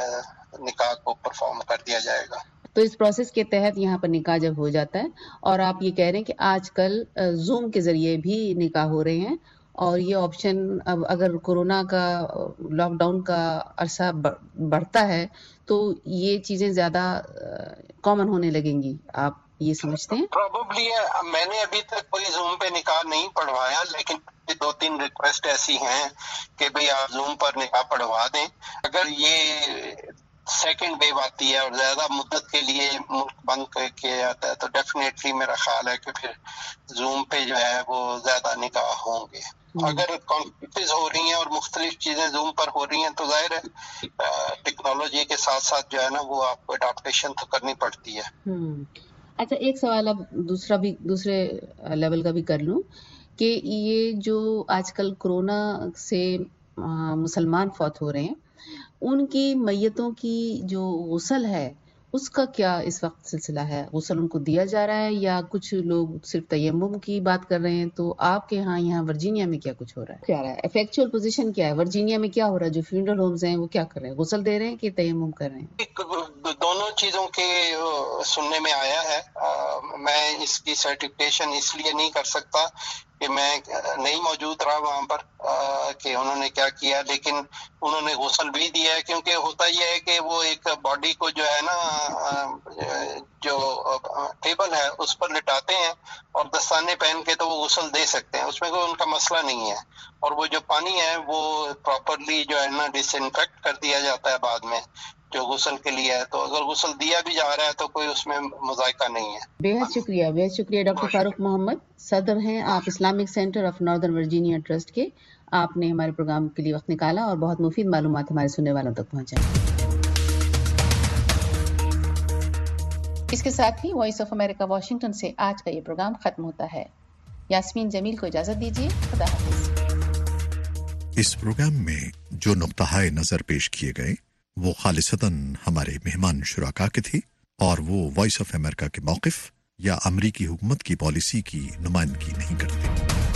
نکاح کو پرفارم کر دیا جائے گا. تو اس پروسیس کے تحت یہاں پر نکاح جب ہو جاتا ہے اور آپ یہ کہہ رہے ہیں کہ آج کل زوم کے ذریعے بھی نکاح ہو رہے ہیں اور یہ آپشن اب اگر کورونا کا لاک ڈاؤن کا عرصہ بڑھتا ہے تو یہ چیزیں زیادہ کامن ہونے لگیں گی، آپ یہ سمجھتے ہیں؟ پروبیبلی میں نے ابھی تک کوئی زوم پہ نکاح نہیں پڑھوایا، لیکن دو تین ریکویسٹ ایسی ہیں کہ بھئی آپ زوم پر نکاح پڑھوا دیں. اگر یہ سیکنڈ ویو آتی ہے اور زیادہ مدت کے لیے ملک بند کیا جاتا ہے تو ڈیفینیٹلی میرا خیال ہے کہ پھر زوم پہ جو ہے وہ زیادہ نکاح ہوں گے. اگر کانفرنسز ہو رہی ہیں اور مختلف چیزیں زوم پر ہو رہی ہیں تو ظاہر ہے ٹیکنالوجی کے ساتھ ساتھ جو ہے نا وہ آپ کو اڈاپٹیشن تو کرنی پڑتی ہے. اچھا، ایک سوال اب دوسرا بھی دوسرے لیول کا بھی کر لوں کہ یہ جو آج کل کورونا سے مسلمان فوت ہو رہے ہیں ان کی میتوں کی جو غسل ہے اس کا کیا اس وقت سلسلہ ہے؟ غسل ان کو دیا جا رہا ہے یا کچھ لوگ صرف تیمم کی بات کر رہے ہیں؟ تو آپ کے ہاں یہاں ورجینیا میں کیا کچھ ہو رہا ہے؟ کیا رہا ہے فیکچوئل پوزیشن کیا ہے ورجینیا میں؟ کیا ہو رہا ہے؟ جو فیونرل ہومز ہیں وہ کیا کر رہے ہیں؟ غسل دے رہے ہیں کہ تیمم کر رہے ہیں؟ دونوں چیزوں کے سننے میں آیا ہے. میں اس کی سرٹیفکیشن اس لیے نہیں کر سکتا کہ میں نہیں موجود رہا وہاں پر کہ انہوں نے کیا کیا، لیکن انہوں نے غسل بھی دیا ہے، کیونکہ ہوتا یہ ہے کہ وہ ایک باڈی کو جو ہے نا جو ٹیبل ہے اس پر لٹاتے ہیں اور دستانے پہن کے تو وہ غسل دے سکتے ہیں، اس میں کوئی ان کا مسئلہ نہیں ہے، اور وہ جو پانی ہے وہ پراپرلی جو ہے نا ڈس انفیکٹ کر دیا جاتا ہے بعد میں جو غسل کے لیے ہے، تو اگر غسل دیا بھی جا رہا ہے تو کوئی اس میں مذائقہ نہیں ہے۔ بہت شکریہ بہت شکریہ ڈاکٹر فاروق محمد، صدر ہیں آپ Islamic Center of Northern Virginia Trust کے، آپ نے ہمارے پروگرام کے لیے وقت نکالا اور بہت مفید معلومات ہمارے سننے والوں تک پہنچائی۔ اس کے ساتھ ہی وائس آف امریکہ واشنگٹن سے آج کا یہ پروگرام ختم ہوتا ہے۔ یاسمین جمیل کو اجازت دیجیے، خدا حافظ۔ اس پروگرام میں جو نقطہ نظر پیش کیے گئے وہ خالصتاً ہمارے مہمان شرکا کے تھی اور وہ وائس آف امریکہ کے موقف یا امریکی حکومت کی پالیسی کی نمائندگی نہیں کرتے۔